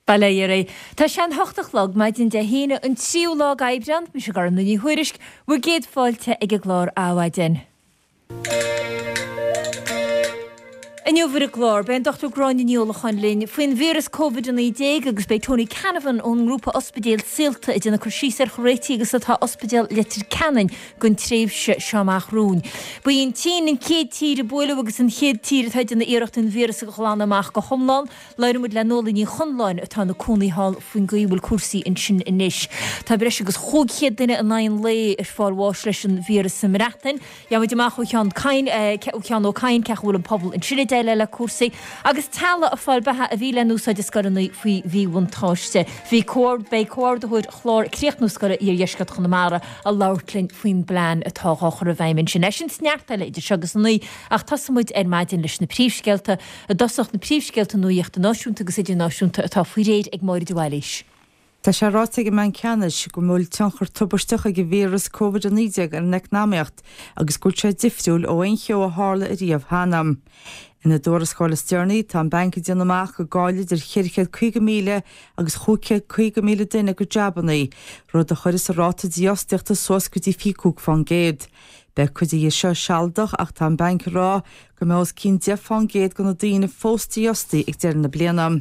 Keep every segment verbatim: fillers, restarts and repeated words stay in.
Baléire. Tá sean hochtachlog maidin de héine an tíú lá gaibbrand mi se gar na ní huirisk bfu géad fáilte ag a glár áhaidin. Aniu vir a glár, ben doctor Gráin níolachan linn, foin virus COVID an déag agus bei Tony Canavan ón grúpa ospidéal silta i dina chursís ar choréiti agus atá ospidéal letir canan gon tréimhse seamach rún. Buíon tín an céad tír a bóile agus an chéad tír atá dina éirecht an virus a chláán amach go homlán, leirmid le nóla ní chunláin atá na cúnaí hall foin gaibhil cuasaí in sin inis. Tá breis agus chóg chéad duine an nain lé ar fáil bháis leis an virus sa mreachtain, jamuid amach ó chean cain ó cain cechhúil an pobl in Trinidad le cuasaí, agus talla a fáil bethe a bhí le núsáid is scoranna faoi bhíhain táiste. Bhí cóir bé cóir do chuid chlár críoch scara ar dheiscad chunamara a láirtlinn faoin blean atá chachar a bhaiminn sin. Sin sneachtaile idir segus nuí ach tasamúid ar maidin leis na príomhsceilta a dosach na príomhsceilta nuíocht a náisiúnta agus idir náisiúnta atá faoi réad ag máir dohailis. Tá sé ráte go man ceannis go múl teanchar tubairsteach go vírus COVID an nídeag ar necnámeocht agus gúil sé difriúil ó ein cheo a hála a riamh hanam. Ina dóras chála stearnaí tá banca déanamach go gáile idir chirchead chuige míle agus chúcead chuige míle duine go jabannaí, rud a chuir a ráta díosteachta sós go dtí fiúg fan géad. Be chudí é seo sealdach ach tá banca rá go mé cín de fan géad go na daoine fóstíostaí ag dear na blianam.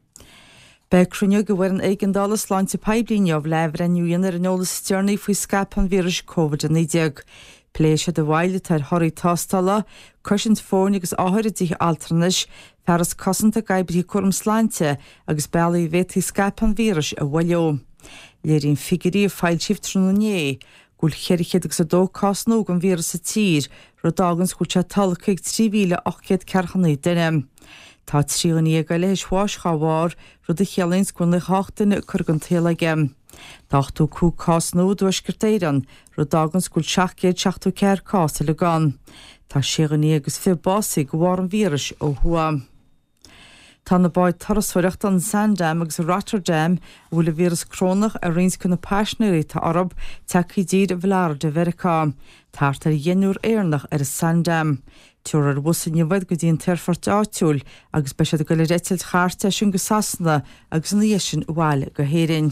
Be cruniú go bhfuir an éigeandála sláinte peblineomh lehar an nuíonar an ólas stearnaí faoi scapan vírus COVID an nídeag. Pléise de bhaile tar thoirí tástala, cuisint fórne agus áthir dtí altranis, feras cosanta gaibrí chum sláinte agus bealaí bhétaí scapan vírus a bhhaileo. Léirín figurí a fáil síomh trúnané, gúil cheirichéad agus a dó cosnú an vírus a tír, ru dagans gúil se talcaigh trí mhíle ochcéad cearchannaí duine. Tá tríoní a gaile isháis cháhár rud a chealains gon le hátainna chur an téla gem. Dachtú cú cásnú dúisgurtéiran ru dagans gúil seachcéad seachtú ceir cása le gan. Tá séganí agus fi básaí go bhhar an vírus ó thua. Tá na báid tarasfuireacht an Sandam agus Rotterdam bhfuil a vírus crónach a rins chun na páisnéirí tá arab tací díad a bhláir de Vericá. Táart ar dhéanúr éarnach ar a Sandam. Tuair ar bhusan bhaid go dtíon teirfort áitiúil agus be sé go le réitiil cháirte sin go sasna agus na dhéisisin bháile go héirinn.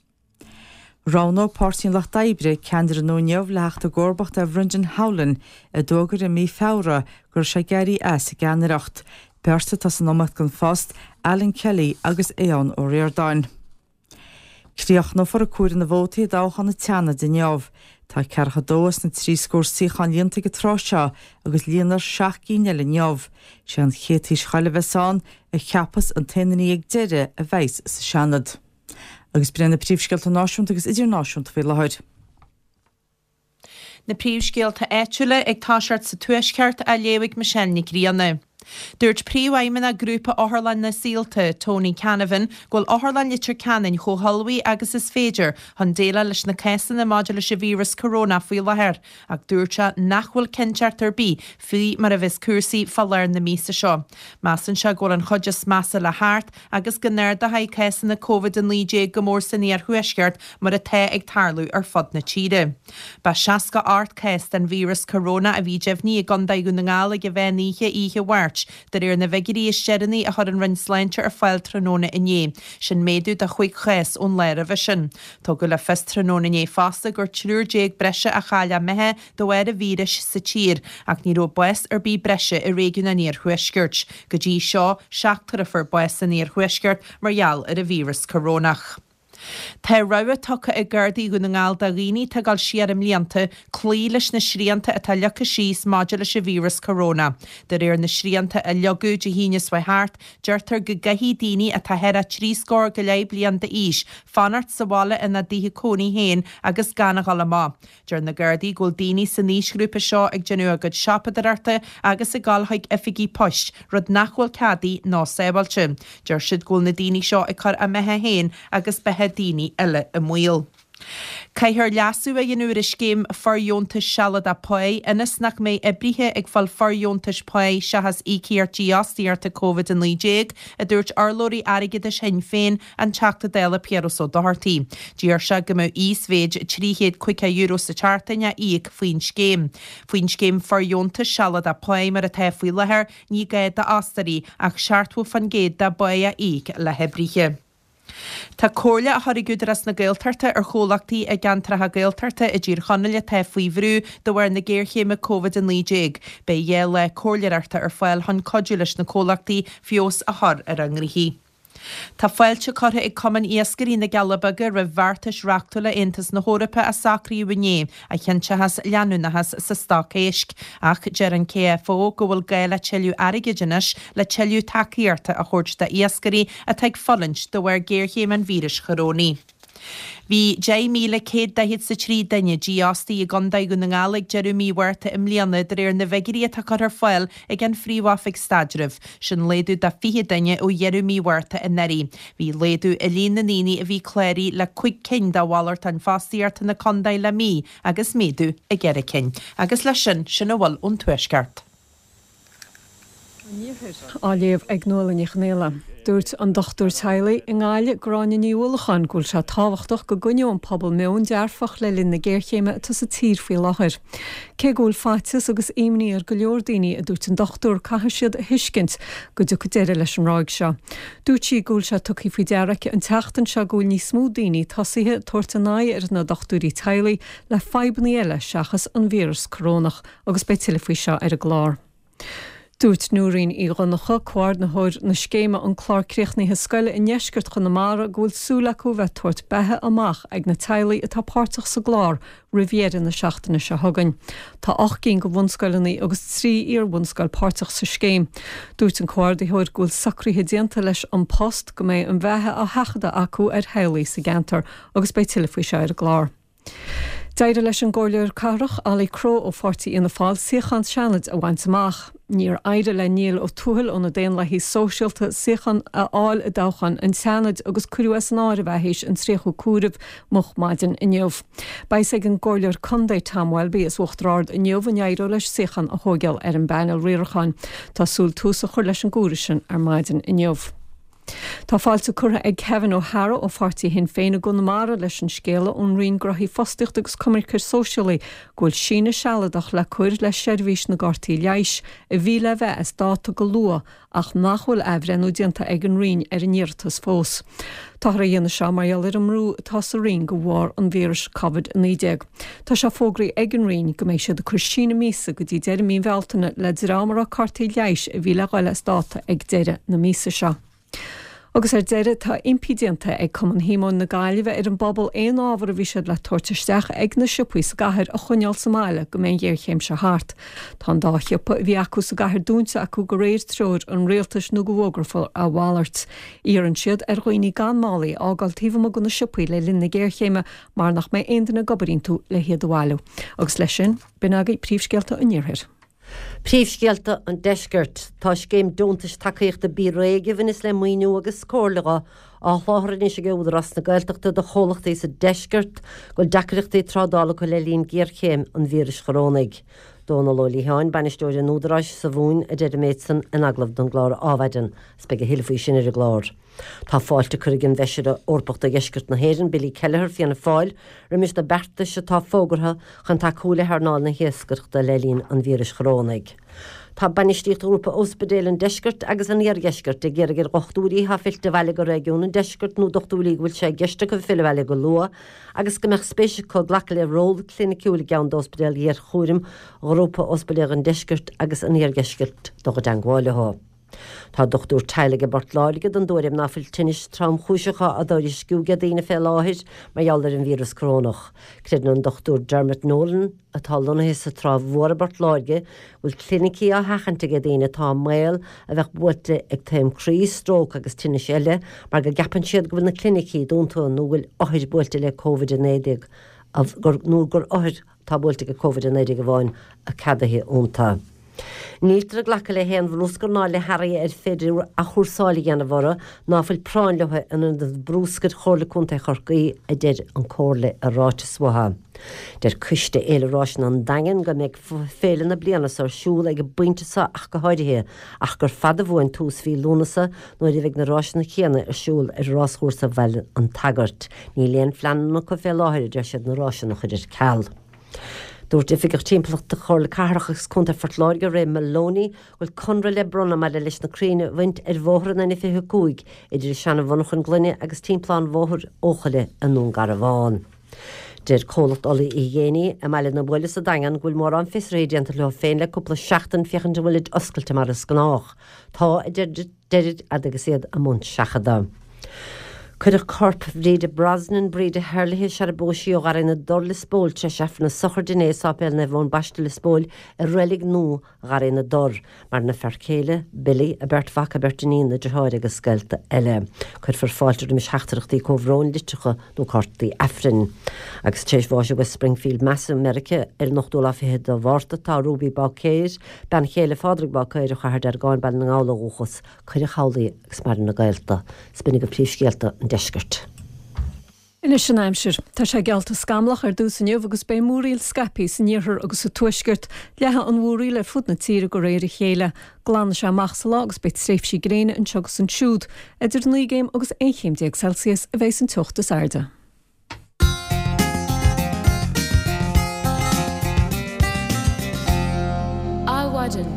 Ráno pártín lech daibre ceandir an nóneamh lecht a gcórbacht a bhrindin howlan a dógur a mí fára gur sé geirí as a ganaracht. Persta tas an nómacht gan fast Alan Kelly agus éon ó Riordáin. Críoch nó for a cuair na bhótaí dáchan na teanna duneamh. Tá cearcha dóas na trí scór síchan líonta go tráseo agus líonar seach cíine le neamh. sé an chétí chaile bheitán a cheappas an taanaí ag deire a bheits sa seanad. Agus brena príomhsceilta náisiúnta agus idirnáisiúnta fé lehaid. Na príomhscéalta éitiúla ag táseart sa tuaisceart a léigh me seannig rianna. Dúirt príomhhaimena grúpa áthirlan na síalta Tony Canavan ghfuil áthirlan litir canan cho halwaí agus is féidir chun déile leis na césan na máide leis a vírus corona faoi láthair ach dúirte nachhfuil cinseart ar bí faoi mar a bheits cuasaí falléir na mísa seo. Measan se ghfuil an chuideas measa le háart agus go neir de haid césan na COVID an lídé go mór san ar thuisceart mar a té ag tarlú ar fod na tíide. Ba seaca art cés den vírus corona a bhí deimhní a gandaigú na ngála go bheith ihe bhhairt dar ar na bhegirí is steirnaí a chur an rinn sláinte ar fáil tróna inné, sin méadú a chuig chés ón léir a bhisin. Tá go le fes tróna inné fásta gur trúr déag breise a chaile methe do bhhair a víris sa tír, ach ní ró bues ar bí breise i réigiún na níor thuiscirt, go dtí seo seachtar a fur bues a níor thuiscirt margheall ar a vírus coronach. Tá rah tucha i gcuirdaí go na ngáil da rií tá gáil siar am líanta clí leis na sríanta atá lecha síos máide leis a vírus corona. Dar ar na sríanta a leú de híine swaithart, deirtar go gahí daoine a tá head a trí scór go leib blianta ís, fanart sa bhála ina dtí cónaí héin agus ganna gála má. Deir na gcuirdaí ghfuil daoine sa níos grúpa seo ag genú agad seapadarta agus i gáilthaig ifigí poist, rud nachhfuil cadaí ná sébailte. Deir siad ghfuil na daoine seo ag chur a methe héin agus behead daoine eile a muil. Caithir leasú a dhéanúir is céim farjóntas sealad a poe, inas nach mé ibrithe ag fal farjóntas poe se has ícíartí astíarta COVID an lídéag, a dúirt arlórí airigid is hen féin an teachta déla pieros ó dohartí. Díar se go mó ísvéid tríhéad cuica euro sa chartainne íag faoin scéim. Faoin scéim farjóntas sealad a poe mar a tefuí lethir ní gaid da astarí ach seartú fan géad da boe a íag le hebrithe. Tá cóirle a thorigúdras na Gaeltarta ar cholachtaí a gantratha Gaeltarta i dtír chonneile ta faoihrú do bhar na ggéirchéime COVID an líéig, be dhé le cóirlearta ar fáil hon codú leis na cholachtaí fios a thar ar angrihí. Tá fáilte cortha ag cuman iascarí na Galabaga ra bhartas reachtaile intas na hórapa a sacraí bhané a cheantsehas leanúnachas sa stácéisc ach dear an C F O go bhfuil gaile teiliú aigeis le teiliú takeíarta a chóirt de iascarí a teag fallint do bhar géirchéim an vírus choróní. Bhí dé míle céad dahiad sa trí daine díástaí i gandaigh go na ngálaigh Jeremy Huerta im líana de réir na bhegirí atá chu ar fáil ag an phríomhafig stadrih sin léadú de fiche daine ó Jeremy Huerta in Neri. Bhí léadú i líon na níní a bhí cléirí le chuig cin de bhallart an fástaíarta na condaid le mí agus méadú a gceire cin. Agus lei sin sin a bhfuil ón tuaisceart. Áléomh ag nóla ní chnéile. Dúirt an dochtúir teila in gáile gráine níolachan gúil se táhachtach go gunne an pobl meún dearfach le linn na ggéirchéime tu sa tír fao láthair. Cé gúil fáitis agus éimní ar go leor daoine a dúirt an dochtúir caithe siad hiiscint go do go déire leis an ráig seo. Dúirt sí gúil se tuí faoi dearacha an teachtain se gúil ní smú daoine tosaithe tuairtanáid ar na dochtúirí teila le febanna eile seachas an vírus corónach agus beitiile faoi seo ar a glár. Dúirt nuaín í gannacha cuair na thir na scéime an chláircréochníthe scoile in neisgurt chun na mara gúil súla go bheith tuairt bethe amach ag na teila atá páirteach sa glár riviera na seachtainna se thugann. Tá ach cén go bhunscoilení agus trí ar bhunscoil páirteach sa scéim. Dúirt an cuair de thuir gúil sacríthe déanta leis an post go méid an bheitthe a heachda acu ar healaí sa gantar agus beitiile faoi se ar a glár. Deire leis an ggóilear carach Alí Crow ó fortaí ina fáil siochan seanad a bhaint amach. Níor aire le níl ó túil ó na déon le hí sóisialta siochan a áil a dáchan an seanad agus cuiú as an áir bheithhééis an tríochú cuairmh moch maidin in neomh. Bais ag an ggóilear condaid tamhil bí is uchtrád in neomh an éireú leis siochan a thógeal ar an beanal riarchan, Tá súil túsa chuir leis an gúirisin ar maidin in neomh. Tá fáilte curtha ag Kevin O'Hara ó fortaí hin féin a gunamara leis an scéala ón rion grothí fosticht agus comiriceir sóisialaí gúil sína sealadach le cuir le seirbhís na gortaí leiis a bhí le bheith is dáta go lua ach nachhfuil ehrenú dianta ag an rion ar an níortas fós. Tá ra dhéana seo marall ar an mrú tá sa rion go bhhar an vírus COVID nídéag. Tá se fógraí ag an rion go mééis siad a chuirsína mísa go dtí deire mín bheltainna le drámara cartaí leiis a bhí le gáile dáta ag deire na mísa seo. Agus ar deire tá impidénta ag cuman hímón na gáileh ar an bobbal éon ábhar a bhí siad le tuairteisteach ag na sipaí sa gaitheir a chuneal Somália go mé dhéirchéim se háart. Tá dá chipa bhí acu sa gaitheir dúnta acu go réir tróir an réaltas nó go bhógrafol a bhálart. Íar an siad ar chuoine gan málaí ágaltíomh mo go na sipaí le linn na ggéirchéime mar nach mé aonanna gobarín tú le hiad bhhailú. Agus leis sin bin agaí príomhscealta an níorthir. Príomhscealta an deisgurt tá céim dúntais takeíochta bí réige bhain is le muoinú agus scóirlacha á chláthar ní sé gúdras na gailteachta do cholachtaí sa deisgurt goil deachreachtaí trádála go le líon géarchéim an vírus chorónaig. Dóna Lólí Háin banisteoir an údaráis sa bhún a deidir méidsan in aglah don glár áhaidan spe go hiilfaí sin ar a glár. Tá fáilte chuig an bheisiire orpachta geisgurt na héan Billy Kelleher fianna fáil ra mis na berta se tá fógartha chun tá cúla thnáil na héascirta le líon an vírus chorónaig. Tá banistíocht grúpa ospedéil an deisgurt agus an éargeisgurt ag ggéir gur ochtúí ha fillte bhile go réún an deisgurt nó dochtúlí bhfuil sé geiste go fil bhile go lua agus go meach spéisi có ghlacha le ról clinicúla gan ospedéil dhéar chúrim grúpa ospedéil an deisgurt agus an éargeisgurt do go dangháileá. Tá dochtúr teilige bartláige don dóirim náfuil tinis trám chúisecha a dóir sciúge daine fé láthir mar jalar an vírus corónach. Credan an dochtúr Dermot Nolan a talúna his a trá mhór bartláige bhfuil clinicí a hachantige daine tá méil a bheith buirte ag taim crí strók agus tinis eile mar go gapan siad go bhfuil na clinicí dúnta nó bhfuil áthir buirte le COVID nineteen a nó gur áthir tá buirte go COVID nineteen go bháin a cadaithe únta. Níltar a ghlacha le héan bhlúscar ná le Harry ar féidir a chuúsála gana bhara náfuil práin lethe in an brúscar chorla chunta chorcaí a dead an cóirla a ráte swatha. Der cuiste éilerásin an dagan go méid féile na blianas ar siúla ag buinte sa ach go háidethe ach gur fada bhhain tús fí lúnasa nó i bheith na ráisina chéana ar siúl ar rásúrsa bhile an tagart. Ní léon fleanna go fé láthir de siad na ráisina chuidir ceall. Dúirt ifigur timpplacht de chóir le carachas chunta fortláige ré Maloney bhfuil conra le brona meile leis na críine bhaint ar bhóthra na fiche cúig idir seanna bhanachan glunne agus timplán bhóthir óchaile anún gar a bháin. Dir cólacht ola i dhéine a meile na bhile sa dagan ghfuil mór an fis réidianta le féin le cúpla seachtain fiochan de bhfuilid oscailte mar is gnách. Tá i deirid agus iad a mún seachada. Cuidir corp bríide Brosnan bríide herlathe se a bóisií ó gar ina dor le spóil tre sefna sochar diné sápéil na bhón baiste le spóil a rélig nó gar ina dor, mar na fercéile, Billy a bert vac a bertinín na deáir agus scailta eile. Cuir far fáiltir de mis heachtarachtaí cóhrón litrecha nó cortaí Efrin. Agus téis bháise West Springfield Mass America ar nachtúla fithe do bhharta tá Ruby Balcéir, ben chéile fádraigh Balcéir a chahar ar gáin ben na gála úchas, chuir chaulaí agus mar na gailta, spinnig go príomhscéalta an deisgurt. Ina sin aimsir, tá sé gealta scamlach ar dús an jobh agus bé múríil scapi san níorthar agus a tuisgurt, lethe an mhúrí le fud na tíre go réir chéile, glan se machsa agus beit stréif sí gréine an segus an siúd, idir ní géim agus échéim déag Celsius a bheits an tuachtas airde. Áhaidan.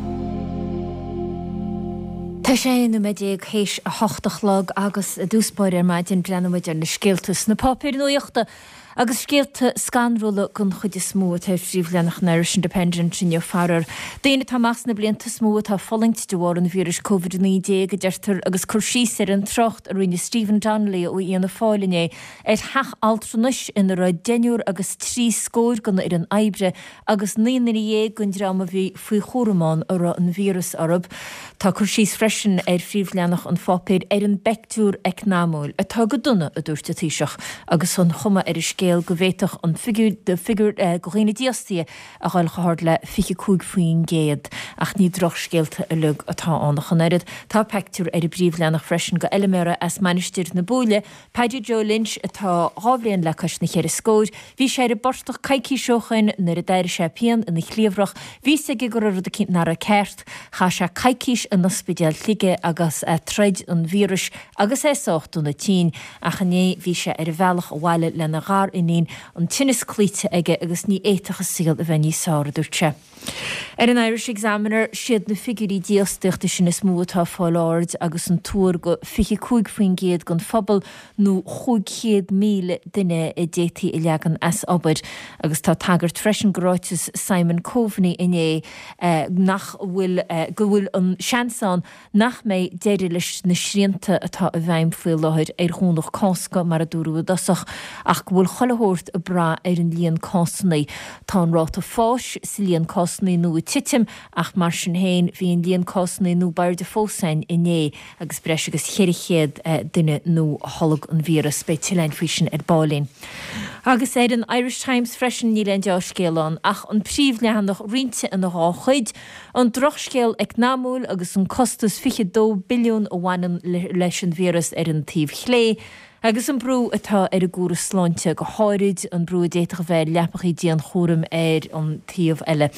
Tá sé na méideag héis a hochtachlog agus a dúspáir ar maidin breanmuid ar na scéaltas na pápéir nuochta agus scéalta scanrúla gon chuid is smó a phríomhleannach na Irish Independent sin farar. Déine tá mas na blianta smó tá follingt dohhar an vírus COVID nineteen a deirtar agus chuirsí ar an trocht a roiine Stephen Donnelly ó íana fáilinné ar thach altranis ina roi deniúr agus trí scóir gona ar an aibre agus níana dhé gon drama bhí faoi chóramán ar an vírus arab. Tá chuirsís freisin ar phríomhleannach an fápéir ar an bectúr eicnámúil a tá go duna a dúirta tíiseach agus an chuma ar is scéal go bhéiteach an figur de figur go chéine díostíí a gáil chahard le fiche cúig faoin géad ach ní droch scéalta a lug atá annach an airid. Tá pectúr ar i bríomhleannach freisin go eileméra as manisteir na bóile, Paddy Joe Lynch atá hábléon le cais na chéir scóid, hí sé ar borstach caiicí seochain nar a dair sé pean in na chléomhrach, hí sé go gur a cin nar a ceart, cha sé caiicís an ospidéal lige agus a treid an vírus agus é sáchtú na tí a chané hí sé ar bhealach bhhaile le na gár inín an tinnis clíte aige agus ní éitacha síl a bheith ní sára dúirte. Ar an Irish Examiner siad na figurí díosteachta sin is mútá fáiláard agus an túr go fiche cúig faoin géad gon fphobal nó chuig míle duine i détaí i leagan as obair agus tá tagart freisin gráitis Simon Coveney iné uh, nach bhfuil uh, go bhfuil an seansán nach mé déidir leis na srianta atá a bhaim faoi láthir ar chúnach cásca mar a dúrú dasach ach bhfuil chollehort a bra ar an líon cásnaí tá an ráta fáis sa líon cásnaí nó titim ach mar sin héin hí an líon cásnaí nó bair de fósain iné agus breis agus chéirichéad uh, duine nó tholag an vírus be tilein fao sin ar bálín. Agus é an Irish Times freisin ní leon deá scéalán ach an príomhleannach rinte in na háchuid an drochscéal ag námúil agus an costas fiche dó billiún ó bhhainean leis an vírus ar an tíomh chlé. Agus an brú atá ar a gúra sláinte go háirid an brú déach bheith lepachaí díon chóram ar an tíomh eile.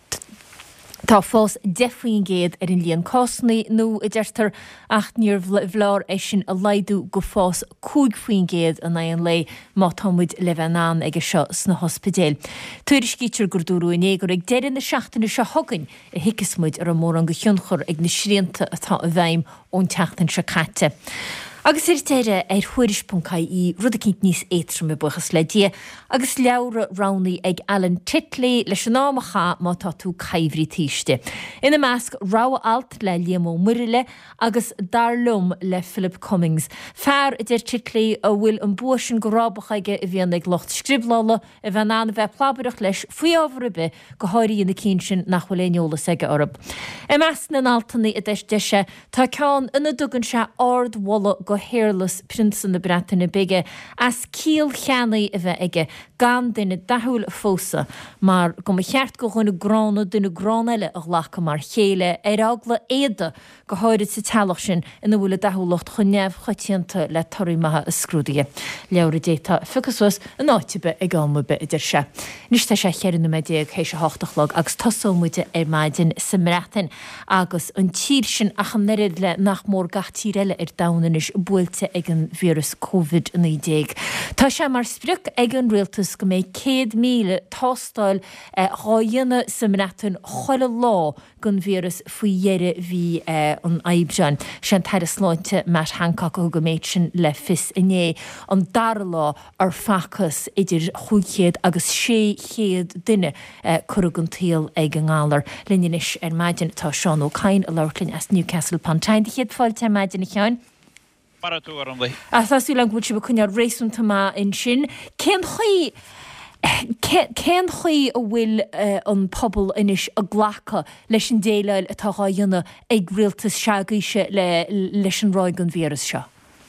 Tá fós defaoin géad ar an líon cásnaí nó i deirtar ach níor bhláir é sin a leidú go fás cúig faoin géad an éon lei má támuid le bheanán ag seo sna hospidéal. Tuaidir scítear gur dúrú iné gur ag deirean na seachtainna se thugann i hiicasmuid ar an mór an go thionnchur ag na srianta atá a bhaim ón teachtain se caite. Agus ir teire ar chuiris.caí rud a cinint níos éitrim me buchas le dia, agus leabhra ránaí ag Alan Titley leis an námacha má tá tú caimhrí tíiste. Ina measc rá alt le Liam Murile agus darlum le Philip Cummings. Fear idir Titley a bhfuil an buasin go rábachaige a bhíon ag locht scriblála a bheith an bheith plábaireach leis faoi ábhribe go háirí ina cín sin nach bhfuil éolas aige orb. I measc na altaní a deis deise tá ceann ina dugann se ard walla go hairless prinsan na Breataine bige as cíal cheannaí a bheith ige gan duine dathúil fósa mar go ma cheart go chuinna grána duine gráneile a ghlacha mar chéile ar agla éada go háirid sa tealach sin ina bhfuil dathúlacht chuneamh choitianta le torí maithe a scrúdaige. Leabhar déta ficusús an áitibe ag gámube idir se. Nis tá sé chearanna méideag hééis se háachtalog agus tasómuide ar maidin sa Breataine agus an tír sin a an nerid le nach mór gachtíreile ar danan is builte ag an vírus COVID nineteen. Tá sé mar spric ag an rialtas agus go méid céad míle tástáil ráhéanna samnatún choile lá gon vírus faoi dheire bhí an aibsean sin tar sláinte Matt Hancock ó go méid sin le fis iné an dar lá ar fachas idir chuchéad agus sé chéad duine chugan tíal ag an gálar linneis ar maidin tá Seán ó Cain a leirlinn as Newcastle upon Tyne de chéad fáilte maidin cheáin. Asú le bhúil si bh rééisúnta má in sin cén chuí Cén chuí a bhfuil an pobl inis a ghlacha leis an déile atá dhéanana ag rialtas seagaise le leis an ráig an vírus seo.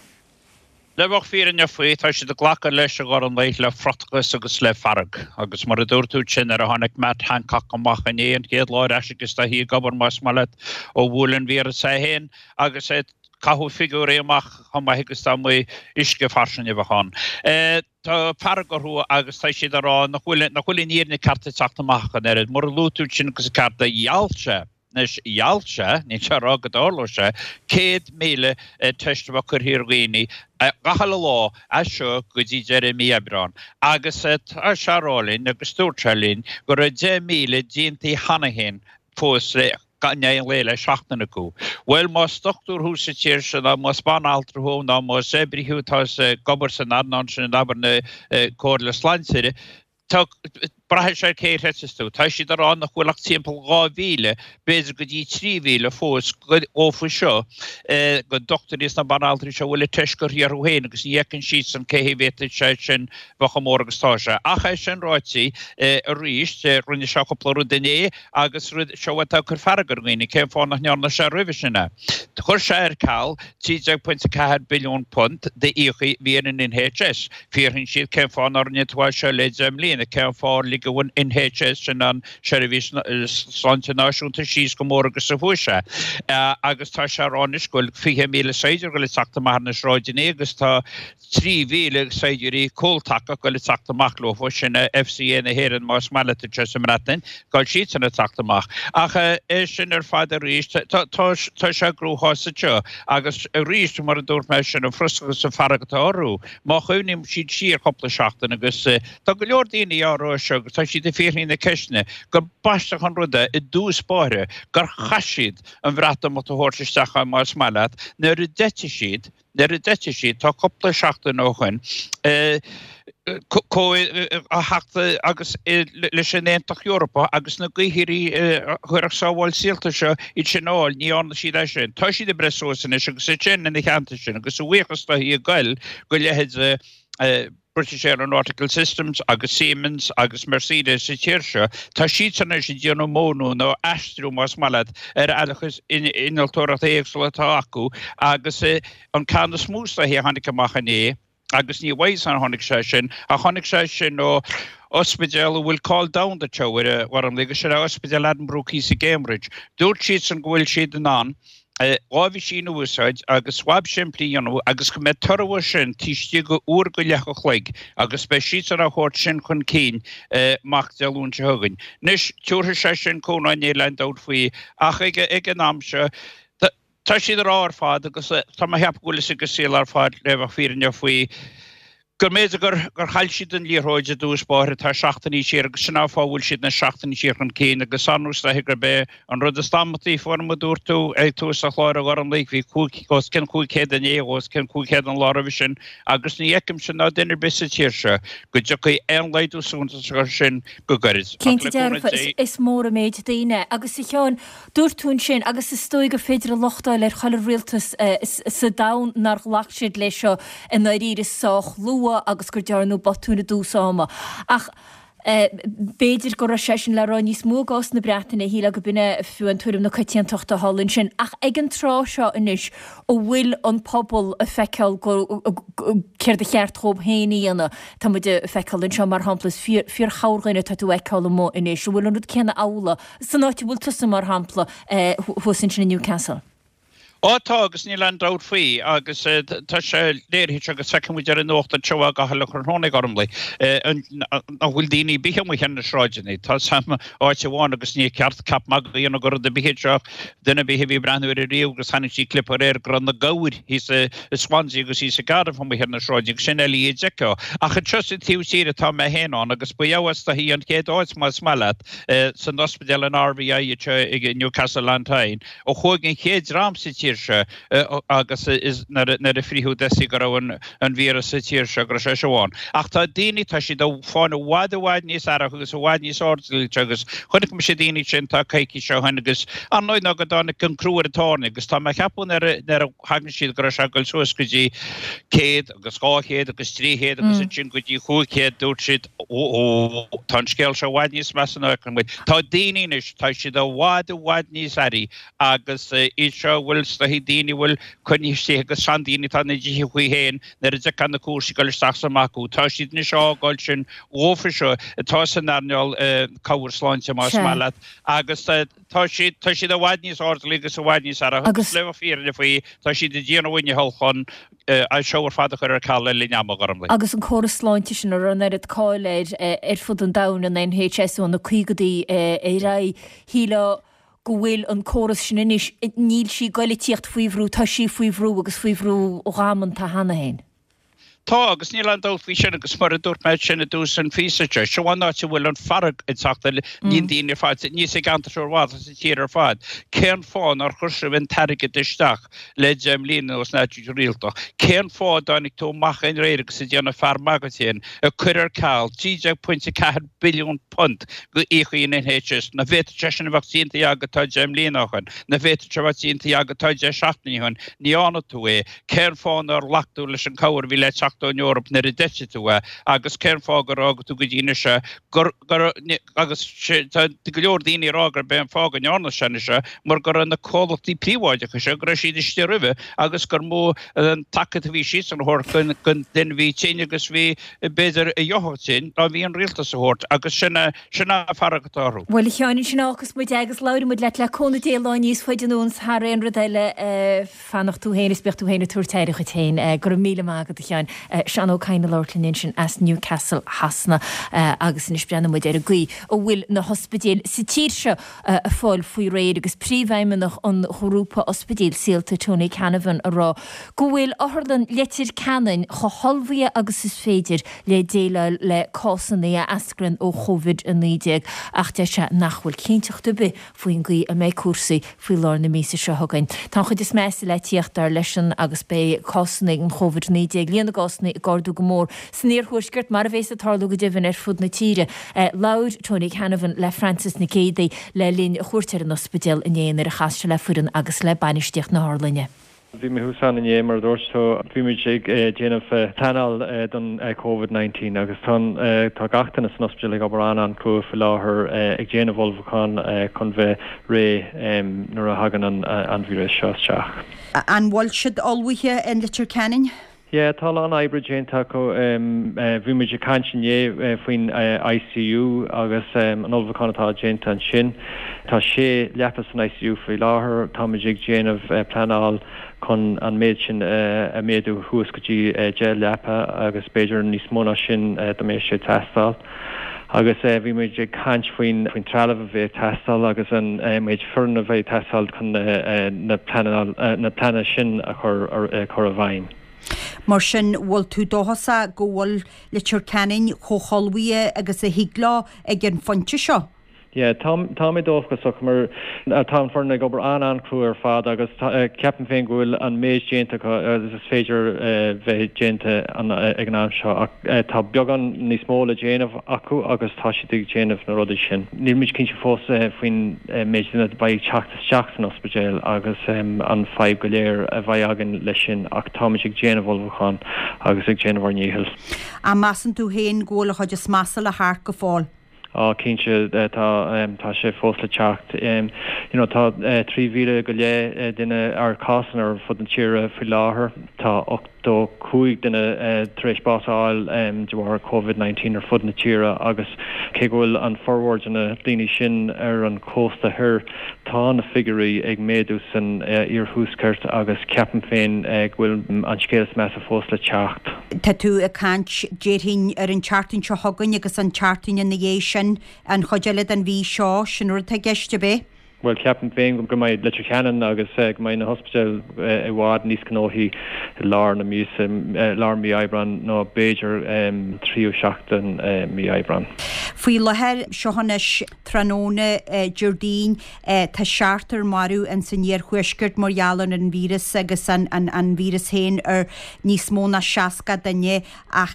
Le bhah fírin a faoi tá si de ghlacha leis a ggur an bhéith le frotgus agus le farag, agus mar a dúirtú sin ar a tháinig Matt Hancock amach in éon céad láir eisigus tá hí gobar más mallet ó bhúlann vírus a héin agus é cahu figúr amach chumaithegus tá mu isce farsin i bhán. Tá paragorú agus tá siad ará nach bhfuil íorna carta teachtamach an erid, mar lútú sin agus carta ialse, nes ialse, ní se rá go dáirlóise, céad míle teiste chur híorghoine gachal lá a seo go dtí Jeremy Ebron. Agus a searálinn agus stúrtelín gur a dé míle díntaí hanahéin fós gannéon léile seachtainna acu. Well má stochtúr húsa tíir sin a má spán altrú ná má sébriú tá gobar san adná sin abar na cóir le sláintíre. Tá brathe sé céir heitistú. Tá si arán nach bhfuil timppel gá bhíle, béidir go dtí trí bhíle fós ófu seo go doctorís na banaltrí seo bhfuil teisgur arúhéin agus dhécinn siad san céhéhhéta sé sin bhacha mór agus táise. Acha sin ráití a ríist runne seo choplarú dané agus seohatá chur fargar gine céim fá nach nearna sé roimhe sinna. Chur sé ar cáil trídeag punt ceithre billiún punt de íochaí bhíanaan in H S. Fíorhann siad céim fá narne tuá seo le déimlína céim fá gohfuin in H S sin an Sheriffís Slánta náisiúnta síos go mór agus sa bhuaise. Agus tá se ránis goil fiche míle séidir go le teachtamach na sráidiné agus tá trí bhíle séidirí cóiltacha go le teachtamach lófa sin F C A na héann más meileta te sem ratain, gáil siad sanna teachtamach. Ach é sin ar fad a ríist, tá se grúthá sa teo, agus a ríist mar a dúirt me sin an fruscagus sa faragtá orú. Má chunim siad siar chopla seachtain agus tá go leor daoine árá seo tá si de féirní na ceisne, gur baisteach an ruda i dús spáire, gur chaisiad an bhreata má tá thuirteisteach más maileat, nar a deite siad, nar a deite siad, tá coppla seachtain óchain, a hachta agus le sin éintach Europa agus na gaithirí chuireach sábháil síalta seo i tsinál ní anna siad é sin. Tá siad de bresósan is agus sé sin in cheanta sin, agus a bhuichas tá hí a gail go lehead British Aeronautical Systems, agus Siemens, agus Mercedes i tíirse, tá siad sanna sin díanú mónú nó aistrú más malad ar eilechas inaltóireachta éagsúlatá acu, agus an cána smústa hí tháinig amach é, agus ní bhaid an tháinig sé sin, a tháinig sé sin ó Ospidal will call down the show where war an leige sé Ospidal Edinburgh í Cambridge. Dúirt siad san ghfuil siad an an, ábhí sin úsáid agus swab siimplí anú agus go méid torha sin tíiste go úr go lecha chlaig agus be siad ar a chót sin chun cín macht dealún se thugann. Nis tútha sé sin cónain éilein dát faoi ach ag an amse tá siad ar áir fád agus tá heap gúla agus síl ar fád le bh fírinne faoi gur méid gur gur chail siad an líorthóide dús báire tá seachtaí sér agus sinná fáhfuil siad na seachtaí sér an céin agus sanús le gur be an rud a stamataí forma dúirtú ag tús a chláir a gar an lí hí cús cin cúchéad an éhos cin cúchéad an lára sin agus ní eicim sin ná duine bis a tíirse go de chu an leidúsúnta gur sin go garid. Cinnta dearfa is mór a méid daine agus i teáin dúirtún sin agus is stoi gur féidir a lochtáil ar chaile rialtas sa da nar lach siad lei seo in éirí is sách lua agus gur dearnú botúna dúsáma. Ach béidir go sé sin le rá níos mó gás na breatainna híle go bine fiú an túm na caitíontochta hallin sin. Ach ag an trá seo inis ó bhfuil an pobl a feiceil go céir de cheart chób héanaíana tá mu de feiceilinn seo mar hamplas fíor chairghaine tá tú eiceála mó inis, bhfuil an rud céanna ála san áiti bhfuil tusa mar hampla thusin sin na Newcastle. Átá agus ní le dát faoi agus tá sé léirhí agus feicimiidir an nóachta teá gahala chu tháinig ormla an bhfuil daoine bícha mu cheanna sráidenaí Tá sam áite bháin agus ní ceart cap mag íonna gur de bíhéideach duna bhí hí breanúir a riú agus hanig sí clipar éir gran na gair hí Swansea agus hí sa garh mu cheanna sráideach sin eí deá a chu trust tíú síre tá me héán agus buhas a hí an céad áit má smaile san ospedal an R V I ag Newcastle Lantain ó chuigin chéad rám sa tíirse agus is na a fríú deí go an an víra sa tíirse go sé seháin. Ach tá daoine tá si do fáinna bhád bháid níos arach agus bháid níos áil agus chunig sé daoine sin tá caiici seo hainagus an nóid ná go dána an cruúir atána agus tá me cheapú ar hagan siad go se goil suas go dtí céad agus gáchéad agus tríhéad agus sin go dtí chuchéad dút siad ó tá scéil se bháid níos mesanna an muid. Tá daoine tá si do bhád bháid níos airí agus í seo bhfuil sta hí daoine bhfuil chuní sé agus san daoine tá na ddí chuí héin na de can na cuasí goil staach amachú. Tá siad na seo gáil sin ófa seo tá san arneáil cabhar sláinte más meile agus tá siad tá siad a bháid níos áirtlaí agus a bháid níos ara agus le fíorna faoi tá siad a díana bhaine hallchan a seohar fada chu ar cála le neamh garamla. Agus an choras sláinte sin ar an ar cáileid ar fud an dam an N H S na chuigadaí é ra híle go bhfuil an choras sin inis níl sí goile tíocht faoihrú tá sí faoihrú agus faoihrú ó ráman tá hana hain. Tá agus níl an dulhí sin agus mar a dúirt meid sinna dús an físaide. Seohhaná te bhfuil an farag isteachta níon daoine fáid níos ag antar bhád sa tíar ar fád. Céan fáin ar chuirse bhain tairige isteach le deim lína os náidir rialta. Céan fád dánig tú mach an réir agus sa déanana fear magatín a chuir ar cáil dídeag pointe ceathair billiún pund go íchaí in N H S na bhéta te sin vaccínta agatá deim líanachan na bhéta te vaccínta agatá de seaachnaíhann ní anna tú é. Céan fáin ar lachtú leis an cabhar bhí le in Europe na deite tú agus céir fágar agad tú go dtíine se agus go leor daoine rágar ben fágan nearna sena se mar gur an na cólachtí príomháidecha se gur siad iste rih agus gur mó an take bhí si an thir chun chun den bhí téine agus bhí beidir a dheocht sin a bhí an rialtas a thuirt agus sinna sinna faragatáú. Well cheann sin agus mu agus leir mu le le chuna déáin níos foiidirúns Har an ruile fannacht tú héna specht tú héna túirtéide chu tain gur míle mágad a chean sean ó caiine leirlinn sin as Newcastle hasna agus in isbreanna mu ar a gcuí ó bhfuil na hospedéal sa tíirse a fáil faoi réad agus príomhhaimeach an chorúpa ospedéal síalta Tony Canavan a rá. Go bhfuil áthlan letir canan cho holmhaí agus is féidir le déile le cásanna a ascrann ó COVID a nídeag ach de se nachhfuil céinteachta be faoin gcuí a méid cuasaí faoi lár na mísa se thugain. Tá chud is measa le tíochttar leisin agus bé cásanna an COVID nídeag líana gásna i gardú go mór sníor thuisgurt mar a bhés a tarlú go dihann ar fud na tíre. Laud Tony Canavan le Francis na Cédaí le lín chuirtear an ospedéal in éanaar a chaiste le furan agus le banisteach na Harlainne. Bhí mé húsán in éar dúirtó bhí mé ag déanamh tanál don COVID nineteen agus tá gachtain san ospedéal ag obair an cú fi láthair ag déanamh bhulbhán chun bheith ré nuair a hagan an bhíra seosteach. An bhil siad olmhaithe in litir canin? Yeah, tá an Ibra Jane taco bhí me cansinné faoin I C U agus an olbhánatá Jane an sin. Tá sé lepas an I C U faoi láthair tá me ag déanamh planál chun an méid sin a méadú thuas gotí gé lepa agus beidir níos móna sin do mé sé testáil. Agus bhí méid ag cant faoin faoin trealah a bheith testáil agus an méid fearna bheith testáil chun na plana sin a chur a bhain. Mar sin bhfuil tú dóhasa go bhfuil litir canin chocholmhaí agus a higlá ag an fonte seo. Yeah, Tom Tommy dófgus soch mar tá forna go an an cruú ar fád agus ceapan féin gohfuil an méid dénta is féidir bheith dénta an ag an seo tá beagán níos mó le déanamh acu agus tá si ag déanamh na rudaí sin. Níl muid cinse fós faoin méidna ba teachtas teach an ospedéal agus an feib go léir a bhaid agan lei sin ach tá ag déanamh bhulbhán agus ag déanamh ar níhil. A measan tú héin ggóla chuid is measa le thart go fáil. á cinse tá tá sé fós le teacht. You know, tá trí víle go lé duine ar cásan ar fud an tíre fi láthair tá ochtó cúig duine tréis básáil dehar COVID nineteen ar fud na tíre agus cé bhfuil an forward in a blini sin ar an cósta thir tá na figurí ag méadú san ar húscairt agus ceapan féin ag bhfuil an scélas me a fós le teacht. Tá tú a cant déirhín ar an chartain seo hagann agus an chartain in na dhé sin an chodeile an bhí seo sin ruair a gceiste bé? Well, ceapan féin go mbeid litir ceann agus go mbeid na hospital i bhád níos gnóthaí lár na míos lár mí aibran nó Beiidir tríú seachtain mí aibran. Faoi lethir seohanais tróna Jordín tá seaartar marú an saníar chuisgurt margheallan an vírus agus an vírus héin ar níos mó na seaca danne ach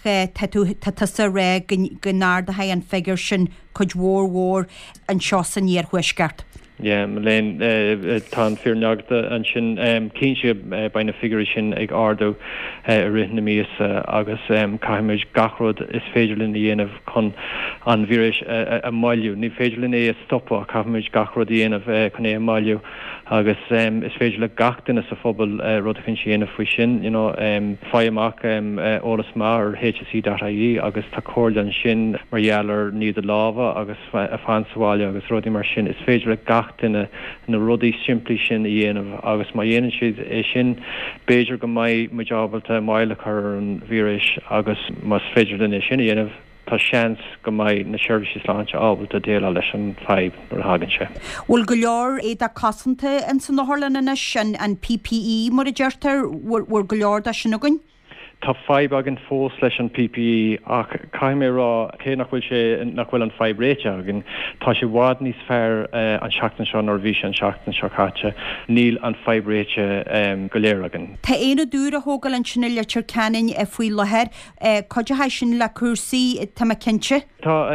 tá sa ré gnáirdathe an figur sin chud mhór mhór an seo saníar chuisgurt. Yeah, Malain tá fearneagta an sin cínse baina figurí sin ag ardú a rithna míos agus caiimiid gachród is féidirlinn na dhéanamh chun an bhíris a maiú. Ní féidirlinn é a stoppa caiimiid gachród dhéanamh chun é a maiú agus is féidir le gachtain sa phobal rud a chun séanamh faoi sin, you know, fáimach ólas má ar H S E dot I E agus tá cóir an sin mar dhealar níad a lábha agus a fansáile agus rudí mar sin is féidir le gach in na rudí siimplí sin a dhéanamh agus má dhéanaan siad é sin Beiidir go maiid mo jábalta maiile chu an bhíris agus mas féidir linn é sin a dhéanamh tá seans go maiid na seirbhísí sláinte ábalta déala leis an feib ar hagann sé. Bhfuil go leor é a cosanta an san nachthlanna sin an P P E mar a deirtar bhfuil go leor a sin agan? Tá feib agin fós leis an P P E ach caiimé rá cé nach bhfuil sé nach bhfuil an feib réite agin tá sé bhád níos fearr an seachtain seo nó bhí sé an seachtain seo chaite níl an feib réite go léir agin. Tá éana dúr a thógáil an sinna letir ceannain a faoi lethir coide sin le cuasaí tá cinse? Tá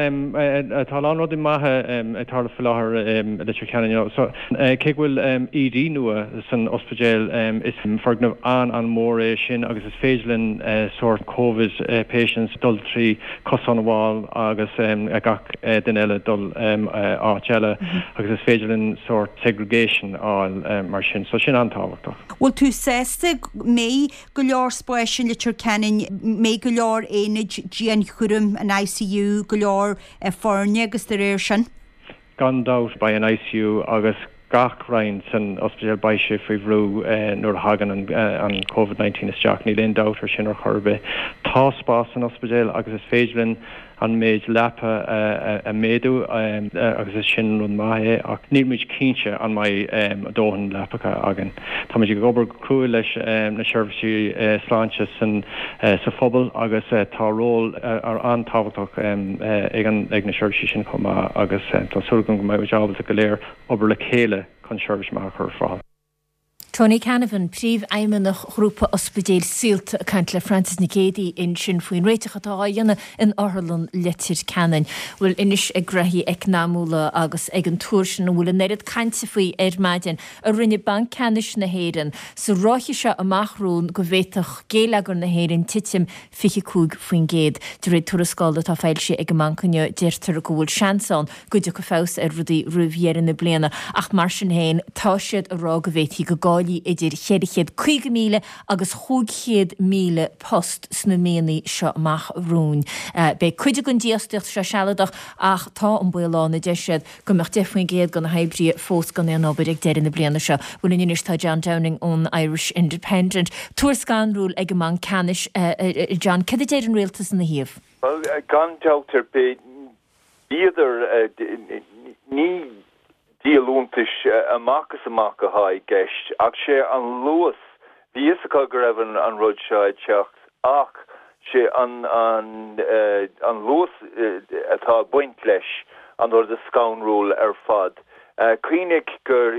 tá lánrad i maithe tá fi láthair letir ceannain so cé bhfuil E D nua san ospidéal is forgnamh an an mór é sin agus is féidirlinn Uh, sort COVID uh, patients dul trí cosan bháil agus um, a gach uh, den eile dul um, uh, áteile agus is féidirlinn sort segregation áil um, mar sin, so sin antáhachtach. Bhfuil tú sésta mé go leor spéisisin litir ceannain mé go leor éanaid díon chuirim an I C U go leor fórne agus de réir sin? Gan dát by an I C U agus gach rein san ospidéal baise faoi bhrú nuair hagan an COVID nineteen is teach ní léon dátar sin ar chorbe. Tá spás an ospidéal agus is féidirlinn an méid lepa a méadú agus is sin run maithe ach ní muid cínse an mai dóhan lepacha agan. Tá muid go gobar cruúil leis na seirbhísí sláinte san sa phobal agus tá ról ar an táhachtach ag na seirbhísí sin chumá agus tá sugan go mbeidh ábalta go léir obair le chéile chun seirbhís mar chur fáil. Tony Canavan, príomh aimimeach grúpa ospidéal síolta a caiint le Francis Nicédi in sin faoin réitechatá dhéanana in Orlan letir ceannain. Bhfuil inis ag graithí eicnámúla agus ag an túir sin bhfuil an éad cainte faoi ar maidin a rinne banc canis na héireann sa ráiche se amachrún go bhhéiteach gélagar na héireann titim fiche cúg faoin géad. De réad tuarascáilda tá fáil sé ag an mancanne deirtar go bhfuil seansán goide go fás ar rudí ruhhéan na bliana ach mar sin héin tá siad a rá go bhhéití go gáil idir chéadchéad chuig míle agus chúgchéad míle post sna méanaí seo amach rún. Bé chuide gon díosteocht se sealadach ach tá an buileánna deisiad go meach defuin géad gan na hebrí fós gan an obair ag deir na bliana seo. Bhfuil in inis tá John Downing ón Irish Independent. Túair scanrúil ag man canis John, cad déir an réaltas na híomh? Well, gan deachtar be bíidir ní díalúntais amachchas amach a haid geist ach sé an luas bhí is go raibh an rud seid teacht ach sé an an an luas atá buint leis an or de scounrúil ar fad. Cuoinnig gur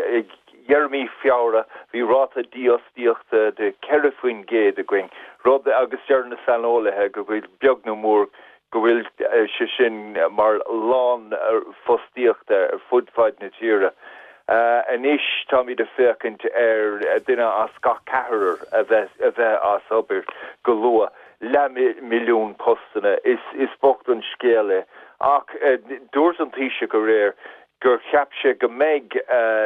Jeremy Fiara bhí ráta díostíochta de ceirifuin géad a going rud agus dearna sanolaithe go bhfuil beag nó mór go bhfuil se sin mar lán ar fostíochta ar fudfeid na tíre. Anis tá mí de fécint ar duine as ga cehar a bheith as obair go lua le milliún postanna is is bocht an scéile ach dúirs an tíise go réir gur cheapse go méid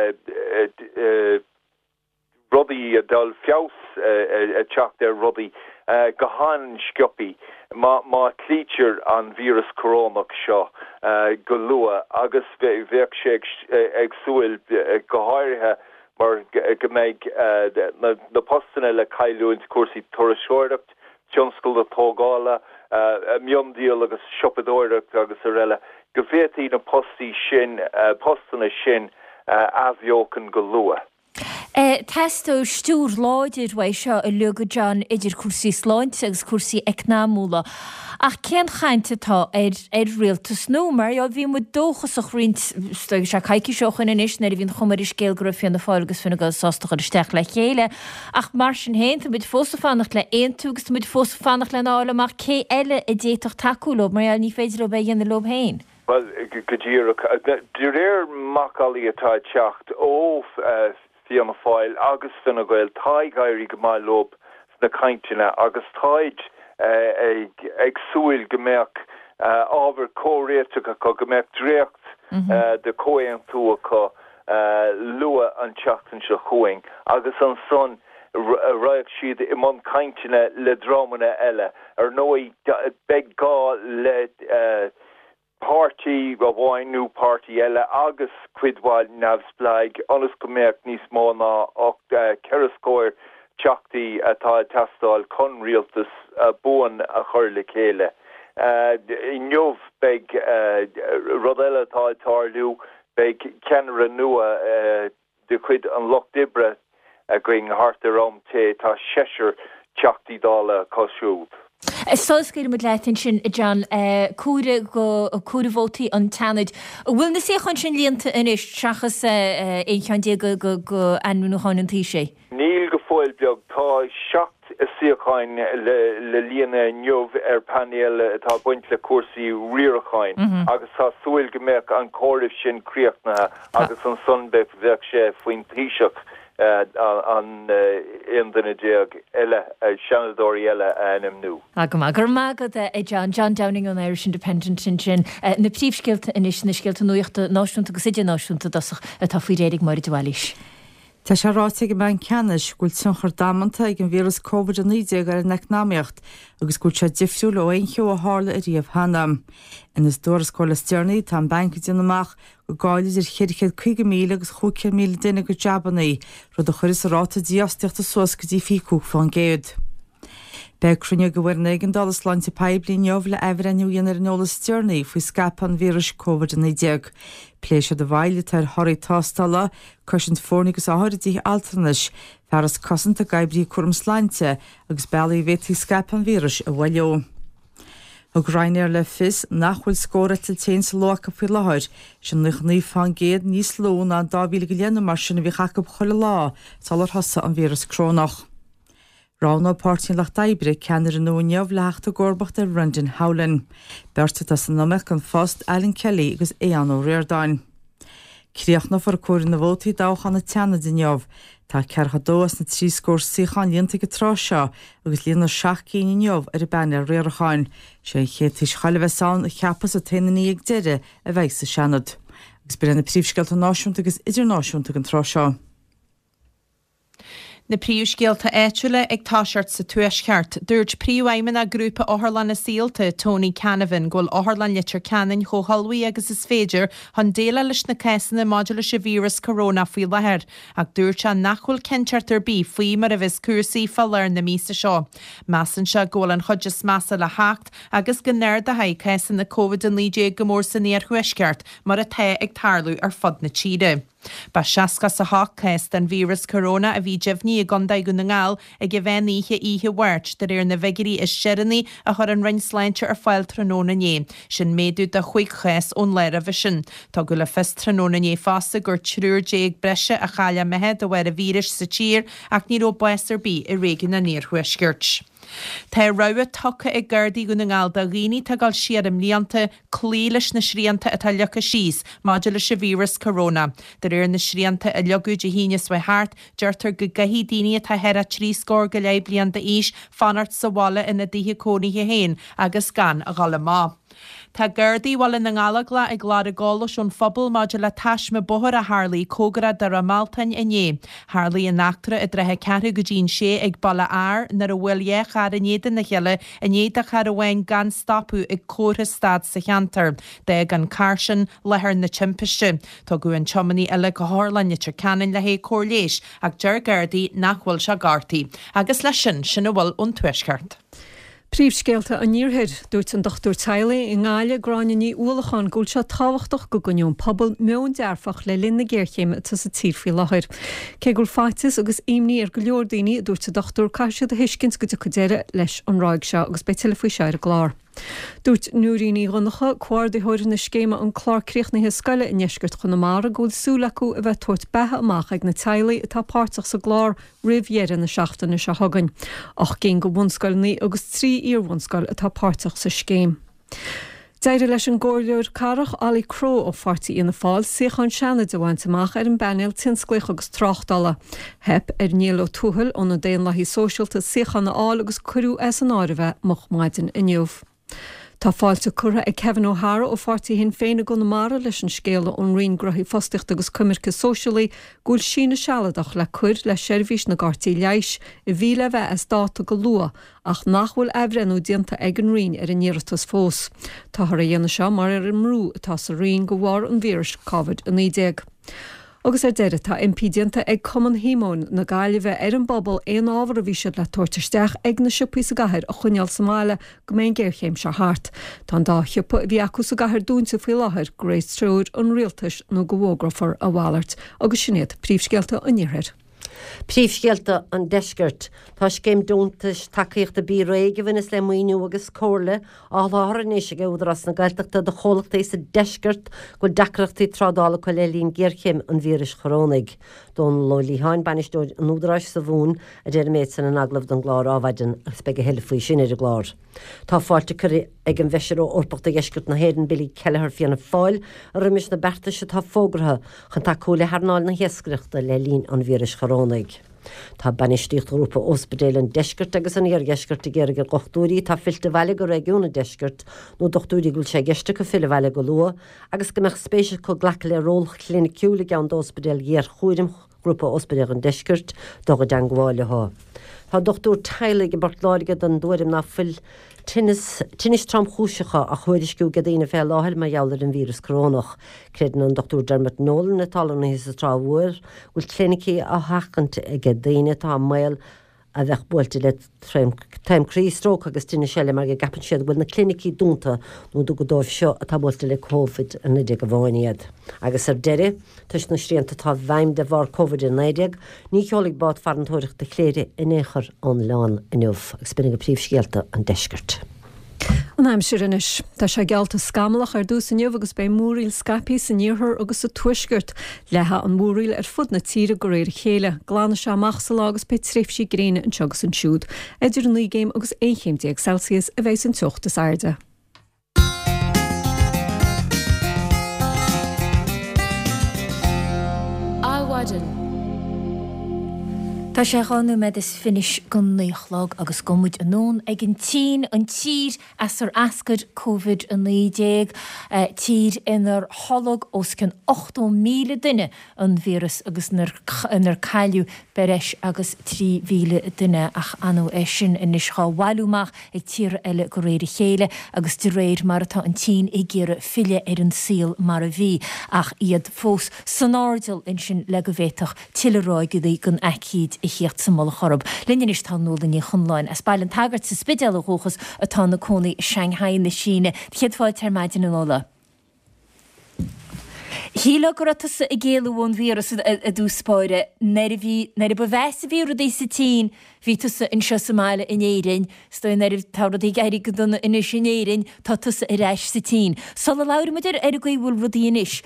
rudí a dul fios a teach der rudí go háan scioppi má má clítear an vírus corónach seo go lua agus bheith sé ag súil go háirithe mar go méid na postanna le caiiliúint cuasaí tuairiseireacht tionscoil a tógála miomdíal agus siopadóireacht agus a réile go bhhétaí na postí sin postanna sin ahheocan go lua. Testó stúr láidir wa seo i luga John idir cuasaí sláinte agus cuasaí eicnámúla. Ach cén chaintetá ar ar rialtas nó mar a bhí mu dóchas a rint sto se caiici seochan in is na bhín chumar is céalgra fion na fáilgus finna go sásta ar isteach le chéile ach mar sin héin tá muid fósa fannach le éon túgus muid fósa fannach le nála mar cé eile i déach takeúlob mar ní féidir le bhéon na lob héin. Well go dtír dú réir macáí atá teacht ó fianna fáil agus finna goil táid gaiirí go mai lob na caintine agus táid ag ag súil gomeach ábhar córéiteach go gomeach dréocht de cóan tú acu lua an teachtain se chuing agus an son raibh siad i món caintine le drámanna eile ar nói beag gá le party a bháinú party eile agus cuidháil nefsblaig anas go méach níos mó ná ach ceirascóir teachtaí atá testáil chun rialtas buan a chur le chéile. I neomh beag rud eile atá tarlú beag ceanra nua de chuid an loch dibre a going hart arám té tá séisiir teachtaí dála cosisiúb. Sáscéir mu leitin sin i John cuara go cuara bhótaí an tanid. Bhfuil na sé chun sin líonanta inis seachas éonchandé go go go anmúna cháinantí sé? Níl go fáil beag tá seacht is siocháin le le líana neomh ar panéal atá buint le cuasaí riaracháin agus tá súil go méach an cóirih sin críochtnathe agus an sunbeh bheith sé faoin tíiseach an indanna déag eile seanadóirí eile anam nó. Agam agur mágad é John John Downing an Irish Independent sin sin na príomhscilta inis na scilta nuochta náisiúnta go sidir náisiúnta dasach atá faoi rédig mar dúhailís. Tá sé ráte go ben ceannis gúil tunchar damananta ag an vírus COVID níide ar an necnáíocht agus gúil sé difriúil ó aoncheo a hála a riamh hanam. Inas dúras cholesternaí tá banca dionamach go gáilis ar chiirchéad chuige míle agus chucéad míle duine go jabannaí rud a churis a ráta díosteachta suas go dtí fiúch fan géad. Beg crunne go bhfuir an dolas láinte peblií neomh le ehrenniu dhéanaar an olalas stearnaí faoi scapan vírus COVID níide. Pléise de bhaile tar thoirí tástála cosint fórnigus áthirtí alternis fearras cosanta gaibrí cuam sláinte agus bailí bhétí scapan vírus a bhhaileo. Ag Ryanair le fis nachhfuil scóra til té sa locha fao láthir sin nuch ní fan géad níos ló ná dá bhíle go léana mar sin a bhí chacob chola lá talar hosa an vírus crónach. Rána pártín lech daibre ceannar an nóneamh leachta gorbacht ar Rundin Howlin. Berta tá san nomech an fást Ellen Kelly agus éan ó Riordáin. Críochna far cuarin na bhótaí dáchan na teanna dineamh, tá cearcha dóas na trí scór síchan líonta go trá seo agus líonar seach cíine neamh ar a ben ar Riorcháin, sé chétíis chailbheán a cheappas a taanaí ag deire a bheith sa seanad. Agus bre na príomhsceilt náisiúnta agus idirnáisiúnta an trá seo. Na príomhscéalta éitiúile ag táseart sa tuaisceart, dúirt príomhhaimena grúpa Áthralan na Síalta Tony Canavan ghfuil Áthralan litir canan chomhalwaí agus is féidir chun déile leis na céisanna máidula sa vírus corona faoi láthair, ach dúirt se nachhfuil cinseart ar bí faoi mar a bheits cuasaí fallar na mísa seo. Measan se ghfuil an chuideas measa le hácht agus go neir de haid céisan na COVID an lídé go mór san níor chuisceart mar a the ag tarlú ar fad na tíide. Ba seaca sa hách céist an vírus corona a bhí jefhní a gandaid go na ngáil ag go bhéníe ihe bhairt de réir na bhegirí is seranní a chur an rinn sláinte ar fáil tróna né, sin méadú de chuig chéis ón leir a bhisin. Tá go le fis tróna né fása gur trúr déag breise a chaile mehead a bhar a vírus sa tír ach ní ó buestar bí i réigen na níorhuiisgirt. Tá rah tucha ag gardaí go na ngáil de rií tá gáil siad am líanta clílis na sríanta atá lecha síos máidir se vírus corona. De réir na sríanta a leú de híine swa háart deirtar go gahí daine tá head a trí scór go leib blianta ís fanart sa bhála ina ddíthe cónaithe héin agus gan a gala má. Tá Gerdaí bhil in na ngalagla ag glád a gálas ón phobal máidir le taisme bothar a Harlaí cógra dar a Maltain iné. Harlaí an nachtra i drethe ceathu go dín sé ag balla air nar a bhfuil é char a néad na cheile a néad a char a bhain gan stopú ag córa stad sa cheantar. De gan carsin lethar na timpiste. Tá go an chomaní eile go hálainn tir canan le hé cóirléis ag deir Gerdaí nachhfuil se gartaí. Agus lei sin sinna bhfuil ón tuaisceart. Príomhscéalta an níorthaid dúirt an dochtúr Taile i ngáile gráiní uachán gúil se táhachtach go goniún pobl meún dearfach le linn na ggéirchéime tá sa tír fao láthir. Cé gúil fáitis agus imní ar go leor daoine dúirt a dochtúr caiisiad a hiiscins go de chudéire leis an ráig seo agus be telefaoi seir a glár. Dúirt nuúíní runnacha cuair de thuir na scéime an chláircréoch na scoile in neisgurt chun na mar a gúil súlaú a bheith tuairt bethe amach ag na Taile atá páirteach sa glár rihhéar na seachtainna se hagann. Ach cén go bhunscoilnaí agus trí íorhhunscoil atá páirteach sa scéim. Deire leis an ggóirleir carach Ali Crow ó fartaí ina fáil siochan seanna de bhaint amach ar an benéil tinsclaich agus tráchtala. Hep ar níl ó túthil ón na déon lehí sóisialta siochan na áil agus curú as an áirbheith moch maidin inniuh. Tá fáilte curtha ag Kevin O'Hara ó fartaí hin féinna go na mara leis an scéala ón rion grothí fosticht agus cumircha sóisialaí gúil sína sealadach le cuir le seirbhís na gartaí leiis i bhíle bheith as dáta go lua ach nachhfuil ebhrenú dianta ag an rion ar an níirtas fós. Tá thar a dhéana seo mar ar an mrú atá sa rion go bhhar an víris COVID a nídéag. Agus ar deire tá impídianta ag cuman hímón na gaiile bheith ar an bobbal éon ábhar a bhí siad le tuairteisteach ag na siúpaí sa gaiir a chuineal Somáile go mbeidh géirchéim se thart. Tá dá thiúpa bhí acu sa gaiir dúnta faoi láthair Grace Strode an rialtas nó go bhógrafar a bhálairt agus sinnéad príomhscéalta an níorthair. Príomhscéalta an deisgurt tá céim dúntais takeíocht a bí réige bhanas le muoinú agus cóirle á láthranéis go údras na gailteachta de cholachtaí sa deisgurt go dacreachtaí trádála go le líon géirchéim an víris chorónig. Don Lolíháin banistóid an údras sa bhún a déir méid san an aglah don glár áhaidin agus be go heile faoi sin ar a glár. Tá fáilte chuir ag an bheisiir ó orpachta deisgurt na héan bilí Kelleher fianna fáil a rimis na berta se tá fógratha chun tá cóla harnáil na hiescreachta le lín an víris chorónig. Tá banistíocht grúpa ospedéil an deisgurt agus an éargeisgurt i ggéir gur gochtúirí tá filte bhile go réúna deisgurt nó dochtúirí gúil sé geiste go fille bhile go lua agus go meach spéisial go ghlacha le ról clínicúla gan ospedéil géar chuirim grúpa ospedéil an deisgurt do go dean gháile há. Tá dochtúr Taile go bartláige don dúirim na fill Tinnis tram chúisecha a chuidirsciú go dtíine fé láthil mar jaall an vírus corónach. Credan an Doctor Dermot Nolan na talan hís a tráhúir bhfuil clinicí a hachant ag go dtíine tá mail a bheith builte le taimrístróch agus tinine seile mar go gapan siad bhfuil na clinicí dúnta nó do go dóibh seo a tá builte le COVID a nideag a bháiniad. Agus ar deire, tuis na sríanta tá bhaim de bhar COVID in nideag, ní cheolaigh bád farantóireach de chléire in éair an leán inniuh agus spinnig a príomhscéalta an deisgurt. An aimsirinis, Tá sé gealta scamalach ar dús an agus bei múríil scapi san níorthir agus a tuisgurt letha an múríil ar fud na tíre go réir chéile, glána se amach sa agus pe trífsí gréine an tegus an siúd, idir an lígéim agus échéimtíag Celsius a bheits an tucht is airde. Áhaidin. Tá sé ganú med is finis gon néochlog agus gomúid an nón ag an tí an tír as ar ascad COVID an nídéag uh, tír inar holog os cin ochtó míle duine an vírus agus inar caiú bereis agus trí míle duine ach anó é sin inis chá walúmach ag tír eile go réir chéile agus de réir mar atá an tí i ggéire fille ar an síl mar a bhí ach iad fós sanárdal in sin le go bhéitach tiileráige dí gon ecíd i híocht sa mola chorb. Linne is tá nóla ní chunláin. As bailin tagart sa spidéal a hóchas atá na cónaí Shanghai na Síne. Chiad fáil termaidin an óla. Híla go ratas a géalúón vírus a dúspáire neir a bheits a víú dí sa tí ví tusa in seo Somáile in éirin, stoin neir tára í gaiiri go donna in sin éirin tá tusa a reis sa tí. Sola lair muidir ar a go bhfuil rudí inis.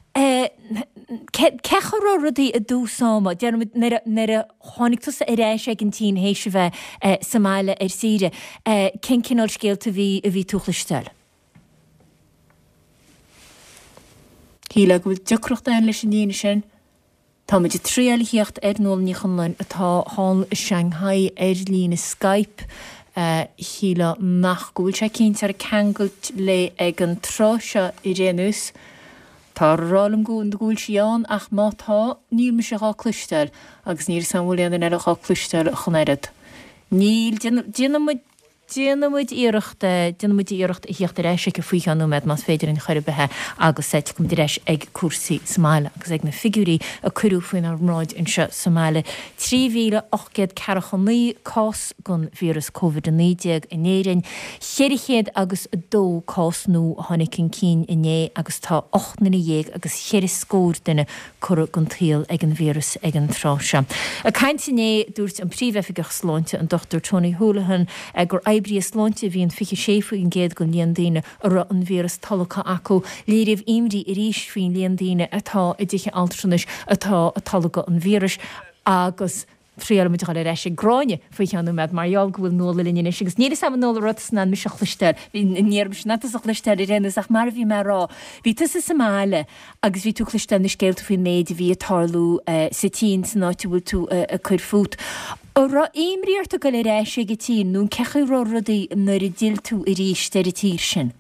Cecha rá rudí a dúsáma, dearmid neir a tháinig tusa a reis ag an tí hééis bheith Somáile ar síre. Cin cinál scéalta bhí a bhí túchlastel. Híla go bhfuil decrocht an leis an díine sin, tá muidir tríal híocht ar nóla ní chunlainn atá hán Shanghai ar lína Skype híle nachgúil sé cínt ar cangult le ag an trose i rénus. Tá rálam gún de gúil sián ach mátá níl me se gá clúisteil agus níl samhúléan an eile gá clúisteil chunéad. Níl Déanamid íireachta déanamid íirecht i hiocht éis go faoichanú med mas féidir in chuir bethe agus seit gom éis ag cuasaí Somáile agus ag na figurí a curú faoin ar mráid in se Somáile. trí mhíle ochgéad ceachaní cás gon vírus COVID nídeag in éirin, cheirichéad agus dó cás nó tháinig an cín iné agus tá ochna dhéag agus chéir scór duine chur gon tíal ag an vírus ag an tráise. A caiintiné dúirt an príomhefigach sláinte an Doctor Tony Holohan gur Ibrí sláinte bhí an fiche séfu in géad go líondíine ar an vírus talcha acu, léirih imrí i ríis faoin líondíine atá i dtithe altranis atá a talga an vírus agus tríal muid gáil éis sé gráine faoi cheanú med marall gohfuil nóla linne agus níidir sam nóla rotasna mi se chluisteir, hí níir na a chluisteir i rénas ach mar bhí mar rá. Bhí tu sa Somáile agus bhí tú chluisteil na scéalta faoin méid bhí atarlú sa tí san áite bhfuil tú a chuir fút. Ra éimríart go le réis sé go tí nún cechu roradaí nuair a díal tú i ríis de a tír sin?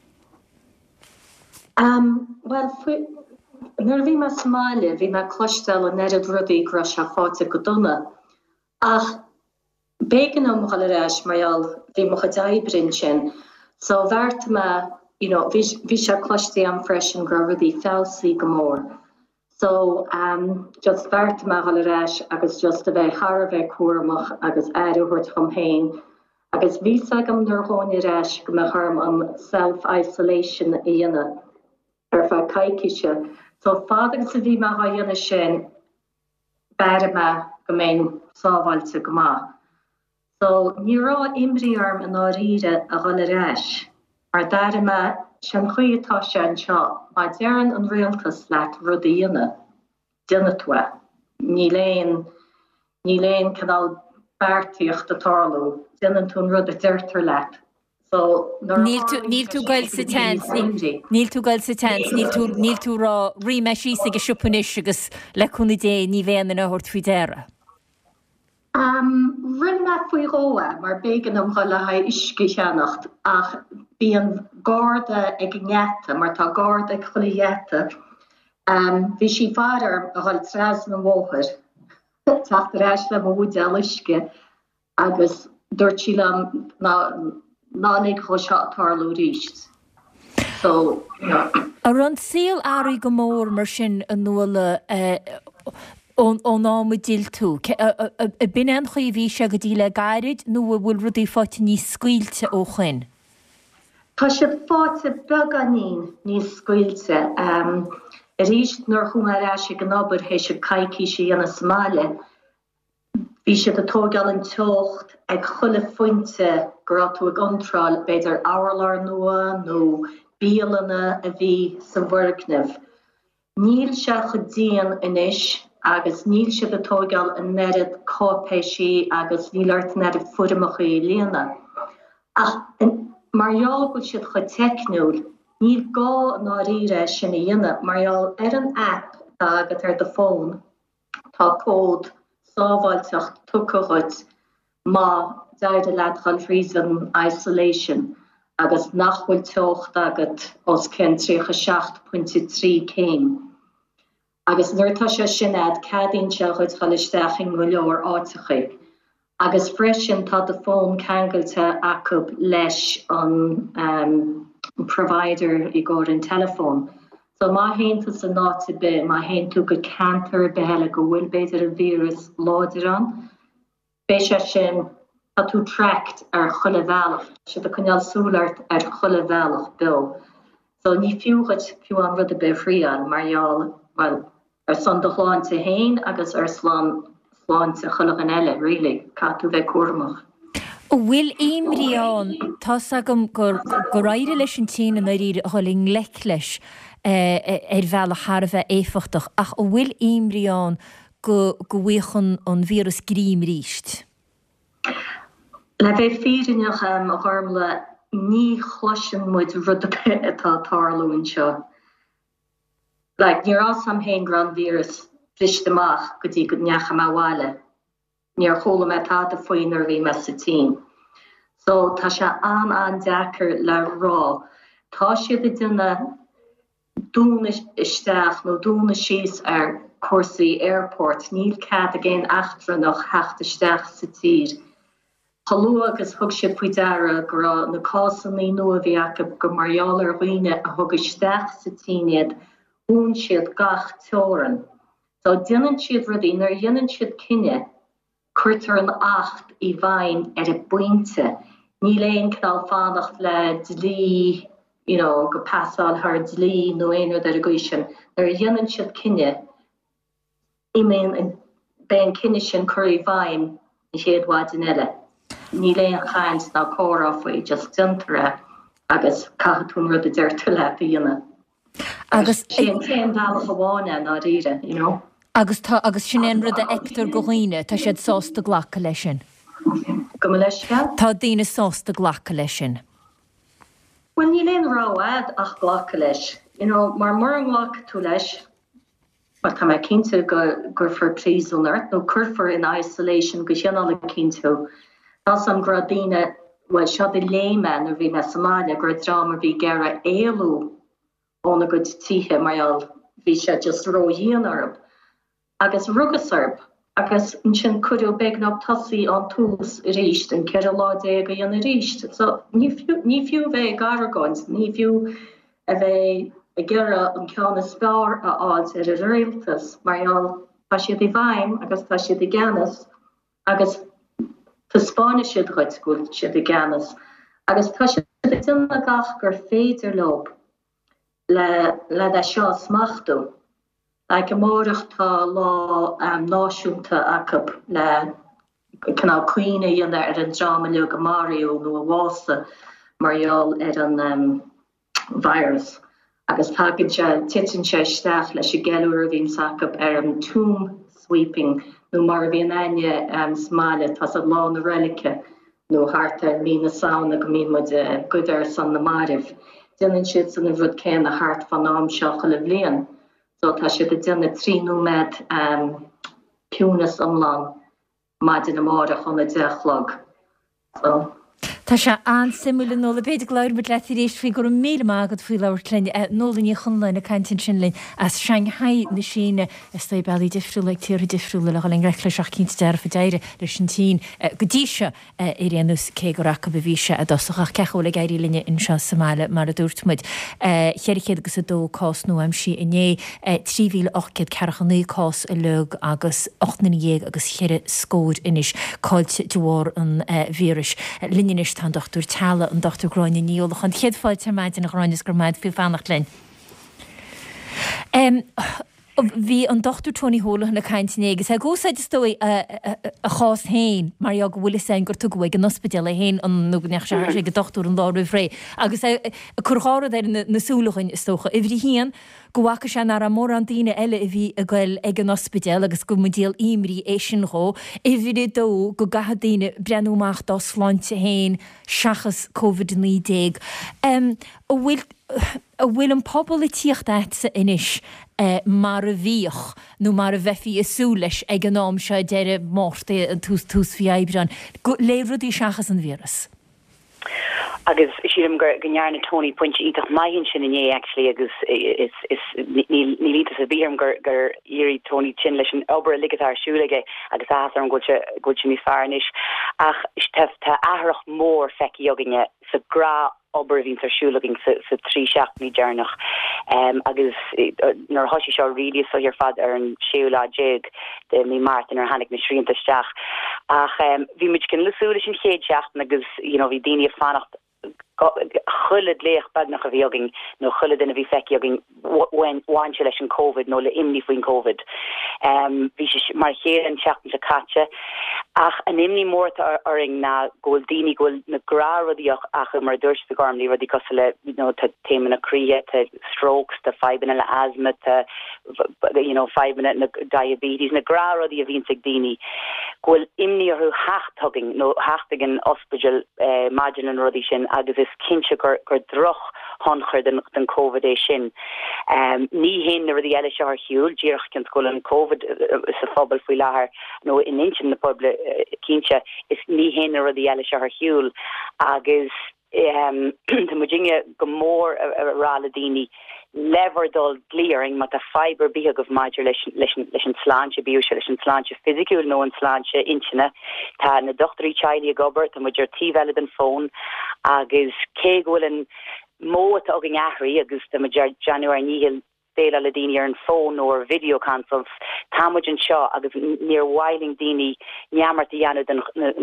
Well, nuair bhí me Somáile, bhí me cloisteil an nead rudaí gra se fáte go donna. Ach, bégan am gal réis marall bhí mo go daibrin sin. So bhharrta me, you know, bhí se cloisteí am freisin gra rudaí fásaí go mór. So, um, just bhharrta me gal réis agus just a bheith thar a bheith cuaramach agus éireúirt chum héin. Agus bhí agam nuair tháinig réis go me chum an self-isolation a dhéanamh ar bheith caiiciise. So fádagus a bhí me a dhéanamh sin beire me go mbeidh sábhailte go maith. So ní rá imrí arm an áíre a gal réis. Mar deire me sin chuoitá sé anseo, má dearan an réaltas leat rudaíine duine ní léon ní léon canál beartaíocht atálú, duine tún rud a deirtar leat. Níl tú gail sa tens, níl tú gail sa tens, níl tú rá ríme sísa go siúpanis agus le chuna dé ní bhéan an áhort fao déire. Um, Rinne faoi róa mar bégan am gal le haid isci cheannacht ach bí an gáda ag gnéata mar tá gáda ag chulahéata. Um, bhí sí fadar a gáil tras na bhóthir tacht réis le bhúd eisce agus dúirt sí le nánig chu seatarlú ríist. So, you know. A ran síl áí go mór mar sin an nuala ón námu díl tú. A bin an chuí bhí se go díle gairid nó bhfuil rudí fáte ní scuilte ó chuin? Tá sé fáte beganín ní scuilte. A ríist nuair chumar éis go nábar hééis se caiicí sé anna Somáile. Bhí sé a tógáil an teocht ag chuile fointe gratú ag antráil beidir álar nua nó bíalanna a bhí san bhharcnamh. Níl se go díon inis agus níl se a tógáil an nead cápéisí agus nílart nead furamach í léana. Ach marall go siad chu technúil, níl gá ná rire sin na dhéine, marall ar an app agat ar de fón tá cód sábhailteach tucachuid má deide leat gal reason isolation agus nachhfuil teocht agat os cén trícha seacht puinte trí céim. Agus nuirtá sé sinad cadín se chuid chalisteaching go leor áitichaig. Agus freisin tá de fón ceangailte acub leis an um, provider i gcóir an telefón. So má hénta san náta be, má héntú go cantar behele go bhfuil beidir a vírus láidir an. Bé sé sin tá tú tract ar chuile bhealach, si a chuneal súlart ar chuile bhealach bil. So ní fiúchait fiú an rud a be frian, marall, well, ar son do chláinte héin agus ar slán sláinte chuile an eile, really, catú bheith cuaramach. Bhfuil éimríán tá agam gur raire leis an tí na ríre a choling lech leis ar bhealach thar bheith éfachtach ach ó bhfuil éimríán go bhuichan an vírus grím ríist. Le bheith fírineach am a gharmla ní chluisin muid rud a bit atá tarlúin seo. Like, níor as am héin gran vírus flisteach go dtí go neacha má bháile. Níor chola me tá a faoin ar bhí me sa tí. So tá se an an dechar le rá. Tá siad a duine dúna isteach nó dúna síos ar cuasaí airport, níl cad a géin achtra nach heachta isteach sa tír. Halú agus thug siad faoi dara gur na cásannaí nua bhí aca go marall ar roiine a thug isteach sa tíinead ún siad gach teoran. So dinan siad rudí nar dionan siad cinenne cuirtar an acht i bhain ar a buinte. Ní léon cnál fannacht le dlí, you know, go passáil haar dlí nó éonar ar a gcuisisin. Nar dionan siad cinenne I mean ben cinenne sin curí bhain i siad bháid in eile. Ní léon chaint ná córa faoi just dintere agus caitún rud a deirtar le dhéanana. Agus sin céim bhealach bháine ná ríre, you know. Agus tá agus sin éon rud a ectar go ghuiine tá siad sásta ghlacha lei sin. Go leis Tá daoine sásta ghlacha lei sin. Well, ní léon ráhad ach ghlacha leis. You know, mar mar an ghlacha tú leis, mar tá mé cinnte go gur for prísúnart nó curfar in isolation go sinala cinnte. Tás an gradíine well seo i léman ar bhí me Somália gur drama bhí gera éalú óna go títhe marall bhí sé just róíon arab. Agus rugasarb, agus in sin cuiú beagná tosaí an tús i ríist an ceir lá dé go dhéana ríist. So ní fiú bheith garagóint, ní fiú a bheith a ggéire an ceanna spár a áid ar a réaltas, marall tá siad i bhaim agus tá siad i gceannas, agus tá Spáis siad chuid scoil siad i gceannas. Agus tá siad i duna gach gur féidir lob le le a seo smachtú. Like a mórach tá lá um, náisiúnta acab le canál cuioine dhéana ar an drama le go Mario nó a bhása marall ar an um, virus. Agus tágann se titan sé isteach leis a geúir bhín sacab ar an tomb sweeping nó mar bhíon aine um, Somália tá a lá na relice nó harta mí na saona go mí mud uh, goidar san na maribh. Dinan siad san a bhd céan a hart fan am seach le bblion. So tá siad a duna tríú med um, piúnas omlán maid in amárach an a dechlog. So. Tá se an simúla nóla beidir gláir bud leí rééis fao gur mé mágad fao leir cléine nóla ní chunlain a caiintin sinlinn as Shanghai na síine is sta bailí difriú le tíir difriúla le an reichle seach cin dear fa deire leis sin tí godíise i réanús cé go racha bhíse a dosach cechola gaiirí linne in se Somália mar a dúirtmuid. Cheirichéad agus a dó cás nó am si iné tríhíle ochcéad ceachan nu cás a lug agus ochna dhéag agus cheire scód inis cáilte dúir an víris. Linneis tá dochtúr tela an dochtúr groinine níolach an chéadfáid tar maid in a groinnis gur maid fiú fannacht lein. Bhí an dochtúr Tony Hóla na caiintinégus a gósaid stoi a chás héin mar jo go bhfuil sein gur tugaig an ospedal a héin an nó neach sé go dochtúr an láú fré. Agus chuára ar nasúlachain istócha. I bhrí hían gohacha se ar a mór an daine eile a bhí a gail ag an ospedal agus go mudíal imrí é sin ró, i bhí dó go gatha daine brenúach dá sláinte héin seachas COVID nídéag. bhfuil a bhfuil an pobl i tíocht éitsa inis uh, mar a bhíoch nó mar a bheití isú leis ag an nám se deire mórta an tús tús fi ebran. Léirúdí seachas an víras. Agus siadm gur gnearna Tony pointse ítach maihinn sin inné actually agus is is ní lítas a bhíarm gur gur iri Tony chin leis an obair a ligatar siúlaige agus asar an gote gote ní fearnis ach tef tá ahrach mór feici joginne sa gra obair vín tarsúlagin sa trí seach ní dearnach um, agus nar hoisi seo ri so hir fad ar an siúla jig de mí Martin ar hannig na sríantasteach ach um, vi mit cin lusúla sin chéadseach agus you know, vi déine fannacht chullid léach bag nach a bhíogin nó chullid in a bhí feiceogin bhaintse leis an COVID nó le imní faoin COVID. Bhí sé mar chéan seachtain sa caite ach an imní mórta aring na ggóil daoine ggóil na grárodíoch ach mar dúirt sa garmlí rudí cos le tá téman na críe, tá strokes, tá faibanna le asthma, tá faibanna na diabetes, na grárodí a bhín sa daoine. Ggóil imní arthú heachtugging nó heachtuggin ospidal maidian an rudí sin agus is cinse gur gur droch honchar den den COVID é sin. Um, ní hen na rudi eile se ar hiúl, ddíirech cin go an COVID uh, sa fphobal fao láthair nó in intin na poble uh, cínse is ní hen na rudi eile se ar hiúl agus um, tá mujinge go mór a, a rála daoine leverdol glearing mat a fiber bíag of major leis an sláinte bíú se leis an sláinte fysiiciúil nó an sláinte intine tá na dochtarí Charlie gober tá muidir tíhile den fón agus cé gohfuil an mó a agin ahraí agus tá muidir January níhil déile le daoine ar an fón ó video consults támuid an seo agus níor whiling daoine neamart dhéanú den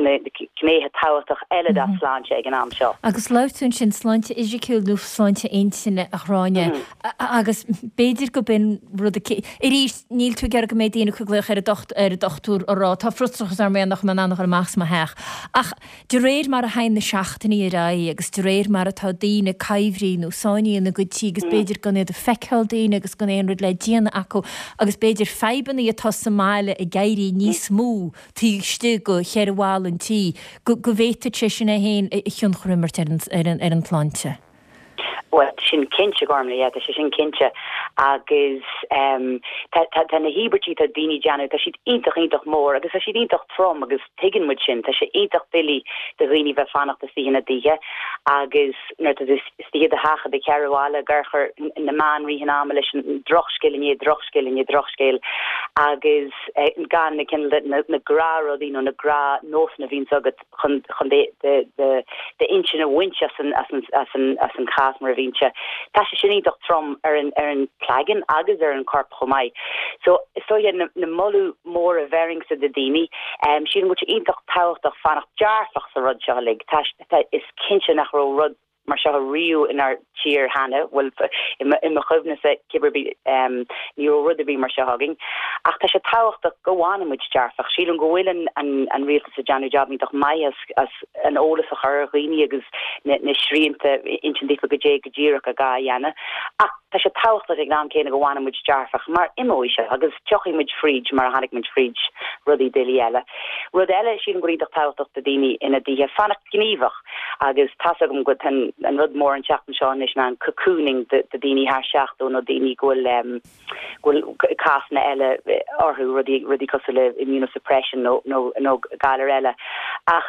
cnéthe táhaach eile a sláinte ag an am seo. Agus leirún sin sláinte isiciúil lúh sláinte aontaine a chráine agus béidir go bin rud i rís níl tú gar go méid daana chuglach ar ar a dochtú ará tá frustrachas ar méannach man annach ar meachs ma heach. Ach de réir mar a hain na seachtaí a ra agus de réir mar atá daine caimhríú sáí na gotí agus béidir gan iad a feicil daine agus gan éon rud le díana acu agus béidir feban í atá Somáile i gaiirí níos mú tíiste go chearháil an tí go go bhéte te sin a héin i chiún chrummart ar an plante. Well, sin kinse gormle ja, se sin kinse agus um, tá na hibertí a dini janu, tá siad intach intach mór, agus a siad intach trom agus tegin mu sin, tá sé intach billy de rini bheit fannacht a sína dige, agus net stige de hacha de ceráile garcher na man rihan am leis drochskil é drochskil é drochskil, agus eh, gan na kin na, na gra rodí no na gra nos na vín agad chun de de de de inchen a winch as an as an as an as an cas mar vinse. Tá sé sin doch trom ar an ar an plagan agus ar an corp chomai. So so je na, na molu mór a vering sa de dini, um, sin go intach tácht fannach jarfach sa rod seleg. Tá is kinse nach ro rod mar se riú in ar tíir hanne well in ma chufne se kiberbi um ni rudderby mar se haging ach tá se tácht goáin mu jarfach sí an gohfuil an an réalta sa Janu job ní doch mai as as an ólas a chur riine agus na sríinte intendífa go dé go ddíach a gahéanana ach tá se tácht ag ná céna goháin mu jarfach mar imóise agus teochi mid fríd mar hannig mid fríd rudí déli eile rud eile sí an goíach tácht a daine ina ddíthe fannach gníomfach agus tá gom go an rud mór an teachtan seán is na an cocooning de de daoine haar seachtú nó daoine ghfuil um, ghfuil casna eile orthú rudí rudí cos le immunosuppression nó nó nó galar eile ach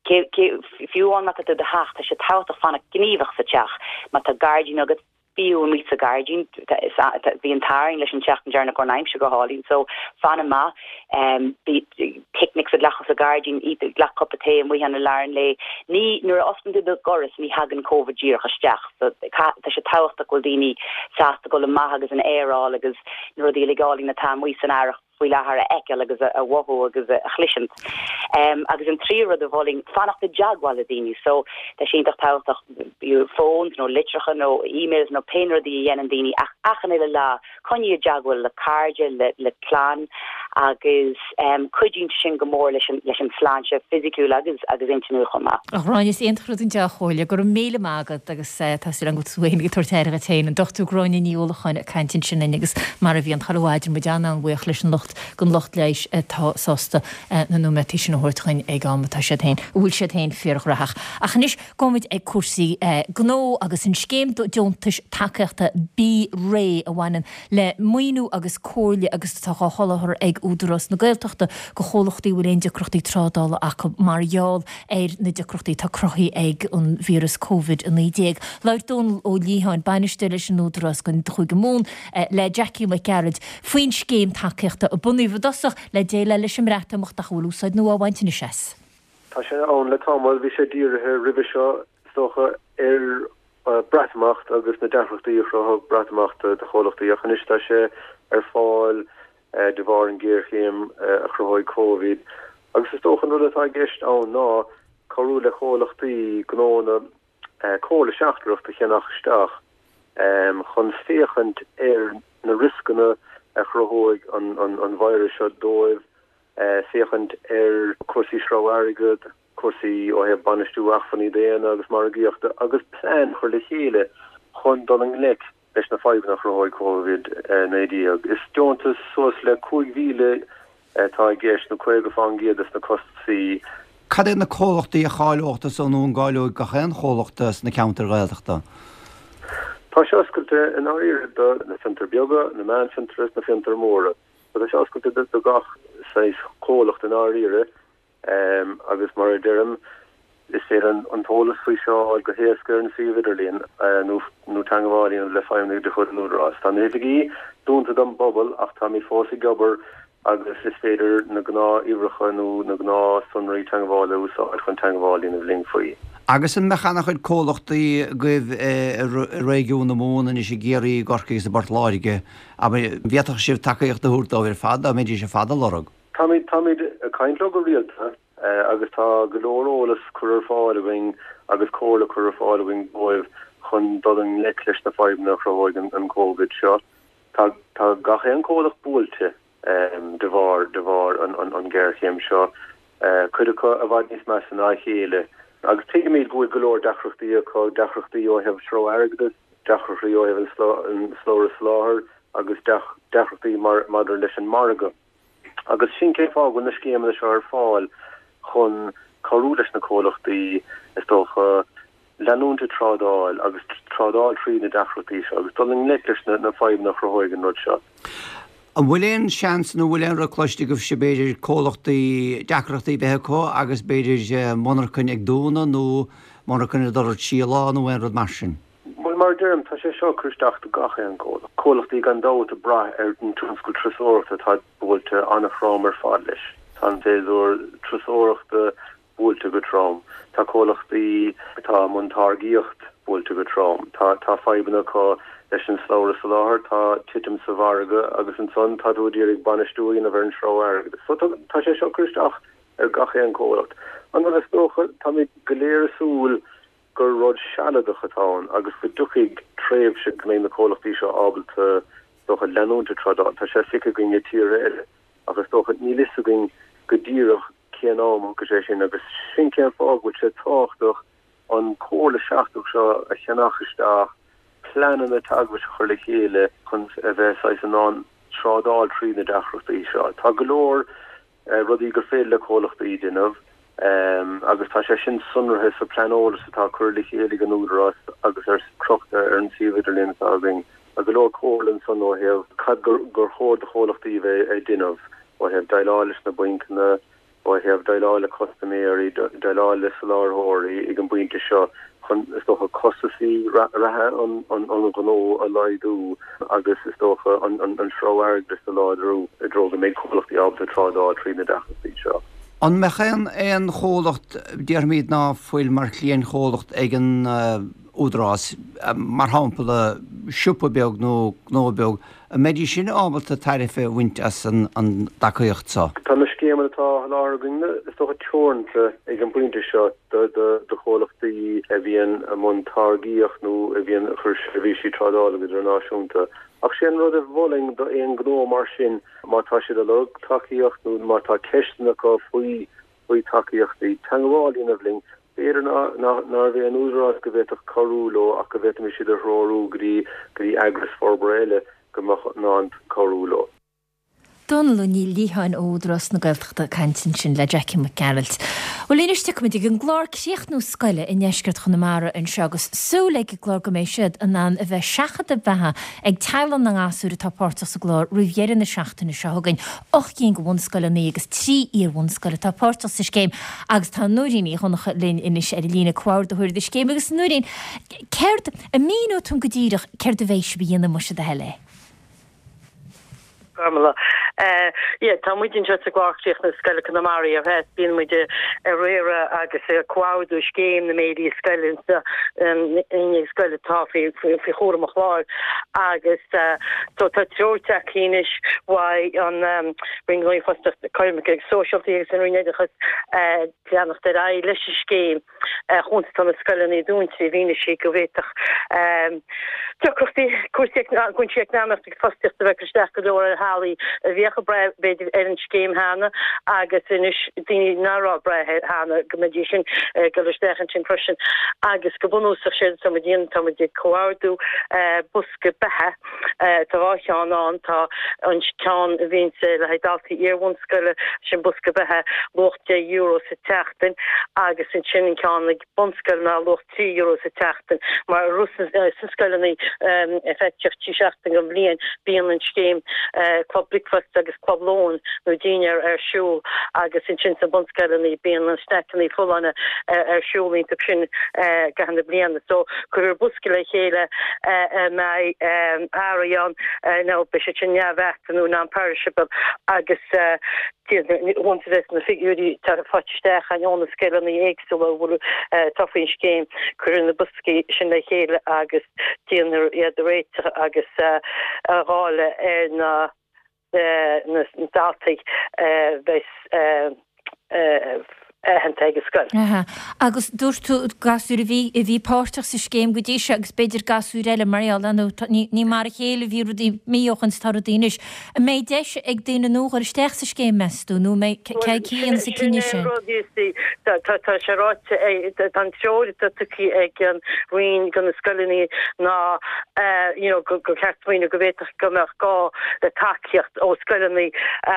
fiúán mat de hacht tá sé tácht fanna gníomfach sa teach mat tá guardian agus fiú mí a guardian hí an taring leis an teachtan dearna go naim se go hálín so fanna ma um, picnics a lachas a guardian í lach cup a té an mui hanna lárin le ní nuair ostan de goras ní hagan COVID díach asteach so tá sé tácht a goil daoine sásta go le maith agus an éráil agus nuair dí legáling na tá mui san airach fui lahar a ekel agus a woho agus a chlisint. Um, agus an trí rud a bhling fannach de jagwal a dini, so da sé doch táach you phones no literacha no emails no peiner di yen dini ach achan ile la kon je jagwal le cardje le le plan agus um kujin sin gomor leis leis an sláinte fysiiciúil agus agus intinu chuma. Ach Ron is eintrud in jachoile gur méle magad agus tá sé an go suin getortéir a tein an dochtú groin níolachan a cantin sin agus mar a bhí an chalwaidin budana an bhuiach leis an locht gon locht leis tá sásta na numetí sin hortchain ag am tá sé tain bhfuil sé tain fearch raach. Ach níis gomid ag cuasaí gó agus an scéim deontas takeachta bí ré a bhhainan le muoinú agus cóirle agus tá chollachar ag údarras na gailteachta go cholachtaí bhfuil éon decrochtaí trádála ach marall ar na decrochtaí tá crochaí ag an vírus COVID in nídéag. Leir dún ó líáin bainisteile sin údarras gon chuig mún le Jackie McGarrett faoin scéim takeachta a bunú bhdosach le déile leis sem réta mocht a chhúlúsáid nó bhaintine ses. Tá sé an le táil bhí sé díirithe ribh seo stocha ar bratamacht agus na defachtaí froth bratamacht de cholachtaí a chanistá sé ar fáil de bhar an ggéirchéim a chrothóid COVID. Agus is tóchan rud atá gceist an ná choú le cholachtaí gnóna cóla seachtarach a cheannach isteach chun féchant ar na riscanna a chrothóig an an an virus seo dóibh féchant ar cuasaí sráharigad cuasaí ó heb banistú achfaní déana agus mar gíochta agus plan chuir le chéile chun don an lec leis na fáib nach chrothóig COVID nédíag. Is deontas sos le cúig mhíle tá gceist na chuig go fangéad na costaí. Cad na cólachtaí a cháilachtas an ún gáilúig go chéan chólachtas na counter réalteachta? Tá se oscailte in áir na fintar bioga na man finteras na fintar móra. Tá se oscailte do gach seis cólacht in áire um, agus mar dearm is sé an antólas fao seo go héascar an sividirlín uh, nó nó tangáín le feimnig de chud núrás. Tá éigi dúnta dom bobbal ach tá mí fósa gobar agus is féidir na gná iwracha nó na gná sunraí tangáile úsá chun tangáín a bling faoi. Agus an mechanach chuid cólachtaí goibh réigiún na móna is sé géirí gorcaí sa Bartláige, a bhéach sibh takeíocht a thuúrta ar fad a méidir sé fada lorug. Táid táid a caiintlog go rialta agus tá golórólas chuir fáil a bhain agus cóla chuir fáil a bhain bóibh chun dul an lelis na feimna chráid an COVID seo. Tá tá gaché an cólach búilte de bhar de bhar an ggéirchéim seo chuidecha a bhaid níos meas an áchéile. Agus te mé go golóir dachrochttaí có dachrochttaí ó heh sro airgdas, dachrochttaí ó heh an slóra sláthir agus dachrochttaí madidir leis an marga. Agus sin cé fá gon na scéimena seo ar fáil chun choú leis na cólachtaí is dócha leúnta trádáil agus trádáil trí na dachrochttaí seo, agus dul an lelis na feim nach chráid an rud seo. An bhfuilén seans nó bhfuilén ra cloiste go sé beidir cólachtaí deachreachtaí bethá agus beidir monarchan ag dúna nó monarchan ar síá nó bhain rud mar sin. Bhfuil mar dearm tá sé seo chuisteach do gaché an cóla. Cólachtaí gan dáta bra ar an trúnscoil trasóireachta tá bhfuilte anna chrám ar fád leis. Tá féidir trasóireachta bhfuilte go trám. Tá cólachtaí tá montargaíocht bhfuilte go trám. Tá tá feimna có leis an slóra sa láthir tá titim sa bharga agus an son tá dúdíigh banistúí na bhar an srá airgad. So tá sé seo chuisteach ar gaché an cólacht. An is dócha tá mé goléir súil gur rud sealadachatán agus go duchaigh tréimh se go mé na cólachtaí seo ábalta dócha leúnta tradá. Tá sé ficha gon tíre eile agus dócha ní lisagin go ddíireach céanám go sé sin agus sin cean fágúil sé táchtach an cóla seaachach seo a cheannachisteach planan a tagh chuirla chéile chun a bheith an an trádáil trí na dachrochtaí seo. Tá golóir rudí gur féile le cólachtaí duineh agus tá sé sin sunrathe sa planólas atá chuirla chéile an údarrás agus ar crochta ar an sividirlín agin a golóir cólan san ó heh cad gur chóir de cholachtaí bheith é duineh ó heh dailáiles na buincanna ó heh dailáile costaméirí dailáile salárthirí ag an buinte seo is toch a costaí rathe an an an gó a leidú agus is toch an an an sráir dus a ládrú a droga mé cholacht ab a trádá trí na dachastí seo. An mechan éon cholacht dearmid ná foiil mar líon cholacht ag an údrás mar hápla siúpabeag nó nóbeag a méidir sin ábalta tarife bhaint as an an dacaíocht sa. Tá na scéman atá láginne is toch a teornta ag an buinte seo de de de cholachtaí a bhíon a montargaíocht nó a bhíon chur a bhí si trádála go náisiúnta. Ach sé an rud a bhling do éon gná mar sin mátá si a lug takeíocht nó mátá ceistena go faoi faoi takeíochtaí tangáilín a bhling. Éidir ná ná bhí an úrás go bhéach choúló ach go bhéit mi siad a rórú gurí gurí agras forbréile go ná choúló. Donal ní líhain ódras na gailteachta cantin sin le Jackie McGarrett. Well léiste go an glár críocht nó scoile in neisgurt chun mara an segus súla go glár go mééis siad an an a bheith seachad a bhethe ag tailan na gáúra tápáirrta sa glár ruhéan na seachtainna segain och cín go bhhain scoile ní agus trí ar bhain scoile tápáirrta sa céim agus tá nuiríní chunacha linn inis ar lína cuair do thuir de céim agus nuirín ceirt a míú tún go ddíireach ceir de bhééis bíonna mu de heile. Carmela. Uh, yeah, tá muidin just a gláchtíoch na scoile Conamara a bheit bíon muide a réire agus a cuáú céim na médí scoile in scoile táfií fi chóramach láir agus tó tá teorteach cínis wai an ringlaí fasta caiime ag socialty agus an rineideachas teannacht a ra leis céim chunta tá na scoile í dúnta bhíine sé go bhéach tuchttaí cuasaíag gunseag náach ag fastasta bheith cruisteach go dóir a hálí a bhí necha bre beidir er an céim hána agus inis daoine nárá brethe hána go méidir sin goistechen sin freisin agus go bunúsach sé sam díon tá dé coáú buske bethe táráán an tá an ceán a vín se le daltaí iarhhanscoile sin buske bethe locht dé euro sa teachtain agus sin sin ceán ag bonscoil ná locht trí euro sa teachtain mar Russen scoilení effektí seachtain go blian bíon an céim club brickfast agus club loan nó díar ar siúl agus sin sin sa bonscoilení bíon an steachtaí fullánna ar siúlín tu sin gahanna blianana so chuir buske le chéile mei áan ná be se sin nevetanú ná perishable agus want na figurí tar a fatsteach an jónna skele na éagsú bhú tofin céim chun na buski sin le chéile agus tíanar iad a réite agus aráile ar na na dátaigh bheits henteige sscoil. Agus dúirt tú gasú a bhí a bhí páirteach sa céim go ddíise agus beidir gasú eile maral an ní mar a chéile bhí rudí míochans tar a daois. A méid deis ag daine nó ar steach sa céim meú nó mé céan sa cinine sin. Tá sé ráte an teorí tuí ag an roioin gan na scoilení ná go ceirtmoine go bhéach gomeach gá de takeíocht ó scoilení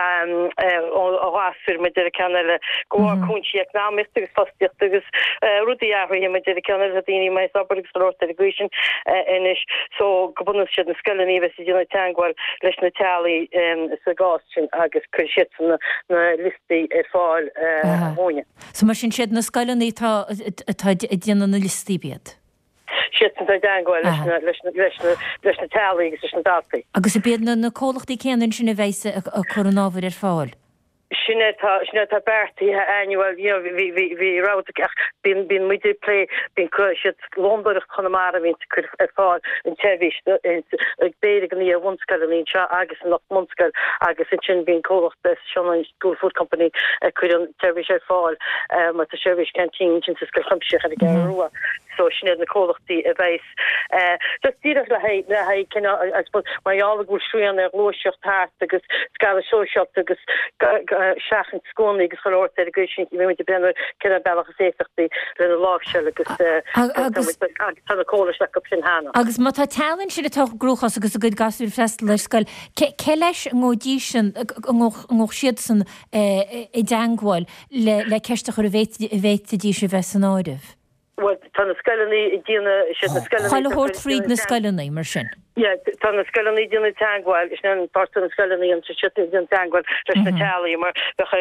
óhasúr me de ceile go economics agus fasticht agus rudi ahri me de Canada dini mai sabrig slort education inish so gobun si na skelení ve dina tangwal leis na tali sa gasin agus kushit na na listi e fáil hóine. So mar sin siad na skelení tá dina na listi bead. Shit an dangwal leis na tali agus na dati. Agus a bead na cólachtaí céan sin a bhéise a coronavir ar fáil. Sinne sinne tá berti annual vi ra bin bin mu play bin kuit Lomberg Connemara vin kur erfá in tevis ag beidir gan í wonskal in agus nach monskal agus sin bin kocht des School Food Company ku an tevis erfá mat a service canteen sin se chumse a ge roa so sinne na kolachtti a veis just di le he le he ken mai all go sri an er locht hart agus skal social agus seachan scónaí agus choir education mé de brenn cin bailach éachtaí le na láse agus tanna cóla le go sin hána. Agus má tá talann si atá grúchas agus a go gasú fest le scoil. Ce leis ngódí sin ngó siad san i dangháil le ceiste chu a bhéite dí sé bheits an áideh. Well, tan na skelení dína sé na skelení. Chaile hort fríd na skelení mar sin. Ja, tan na skelení dína tangháil is an part na skelení an se dín tangháil leis na tali mar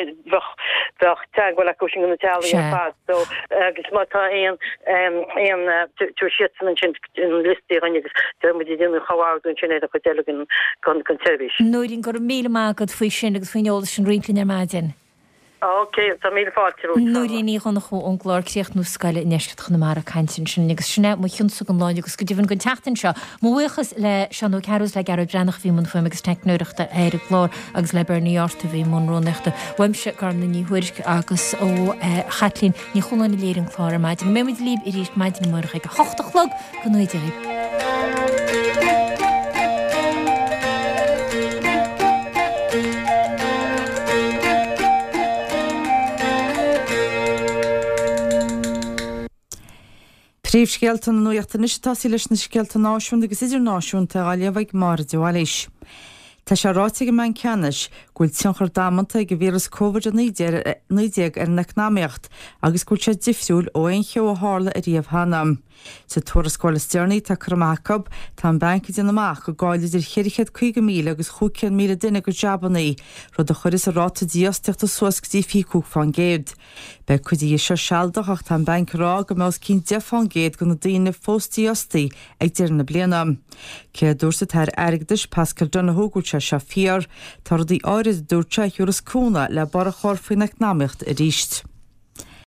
bech tangháil a coaching na tali fa. So agus má tá éon éon tú sian sin listi rannigus mu dína chaáún sin a chu delegin gan conservis. Nóirín gur míle mágad faoi sin agus faoineolalas sin rilinn ar maidin. Okay, tá mí fáú. Nuí ní chuna chu an glárchéocht nó scaile neisce chuna mar a caiintin sin agus sinna mu chiúnsa an láin agus go dtíhann go tetain seo. Mhuichas le seanú ceús le gar brennach bhí man fuim agus teicnúireachta éir glár agus le berníorta bhí mrónachta weimse gar na níhuiirc agus ó chatlín ní chunainna léirn chlár maidin. mé muid líb i ríist maidin mar go hochtalog go nuidir. Príomhscealta na nuachta nistáí leis na scealta náisiún agus idir náisiúnta a leabhaigh mar deáis. Tá sé ráite go man ceannis gúil tionchar dámanta go vírus COVID nídéag ar necnáíocht agus gúil sé difriúil ó ein cheo a hála a riamh hanam. Sa tuarascáil stearnaí tá chumachab tá banca déanaach go gáilidir chirichead chuige míle agus chucéan míle duine go jabannaí rud a chuir is a ráta díosteachta suasctí fiúch fan géad. Be chudí seo sealdach ach tá bankrá go més cín defán géad go na daine fóstíostaí ag dearna blianam. Cé dúrsa tar airigdis Pascal Donahoe se se fiar tar dí áirid dúirte thuras cúna le bar a chorfaí necnáíocht a ríist.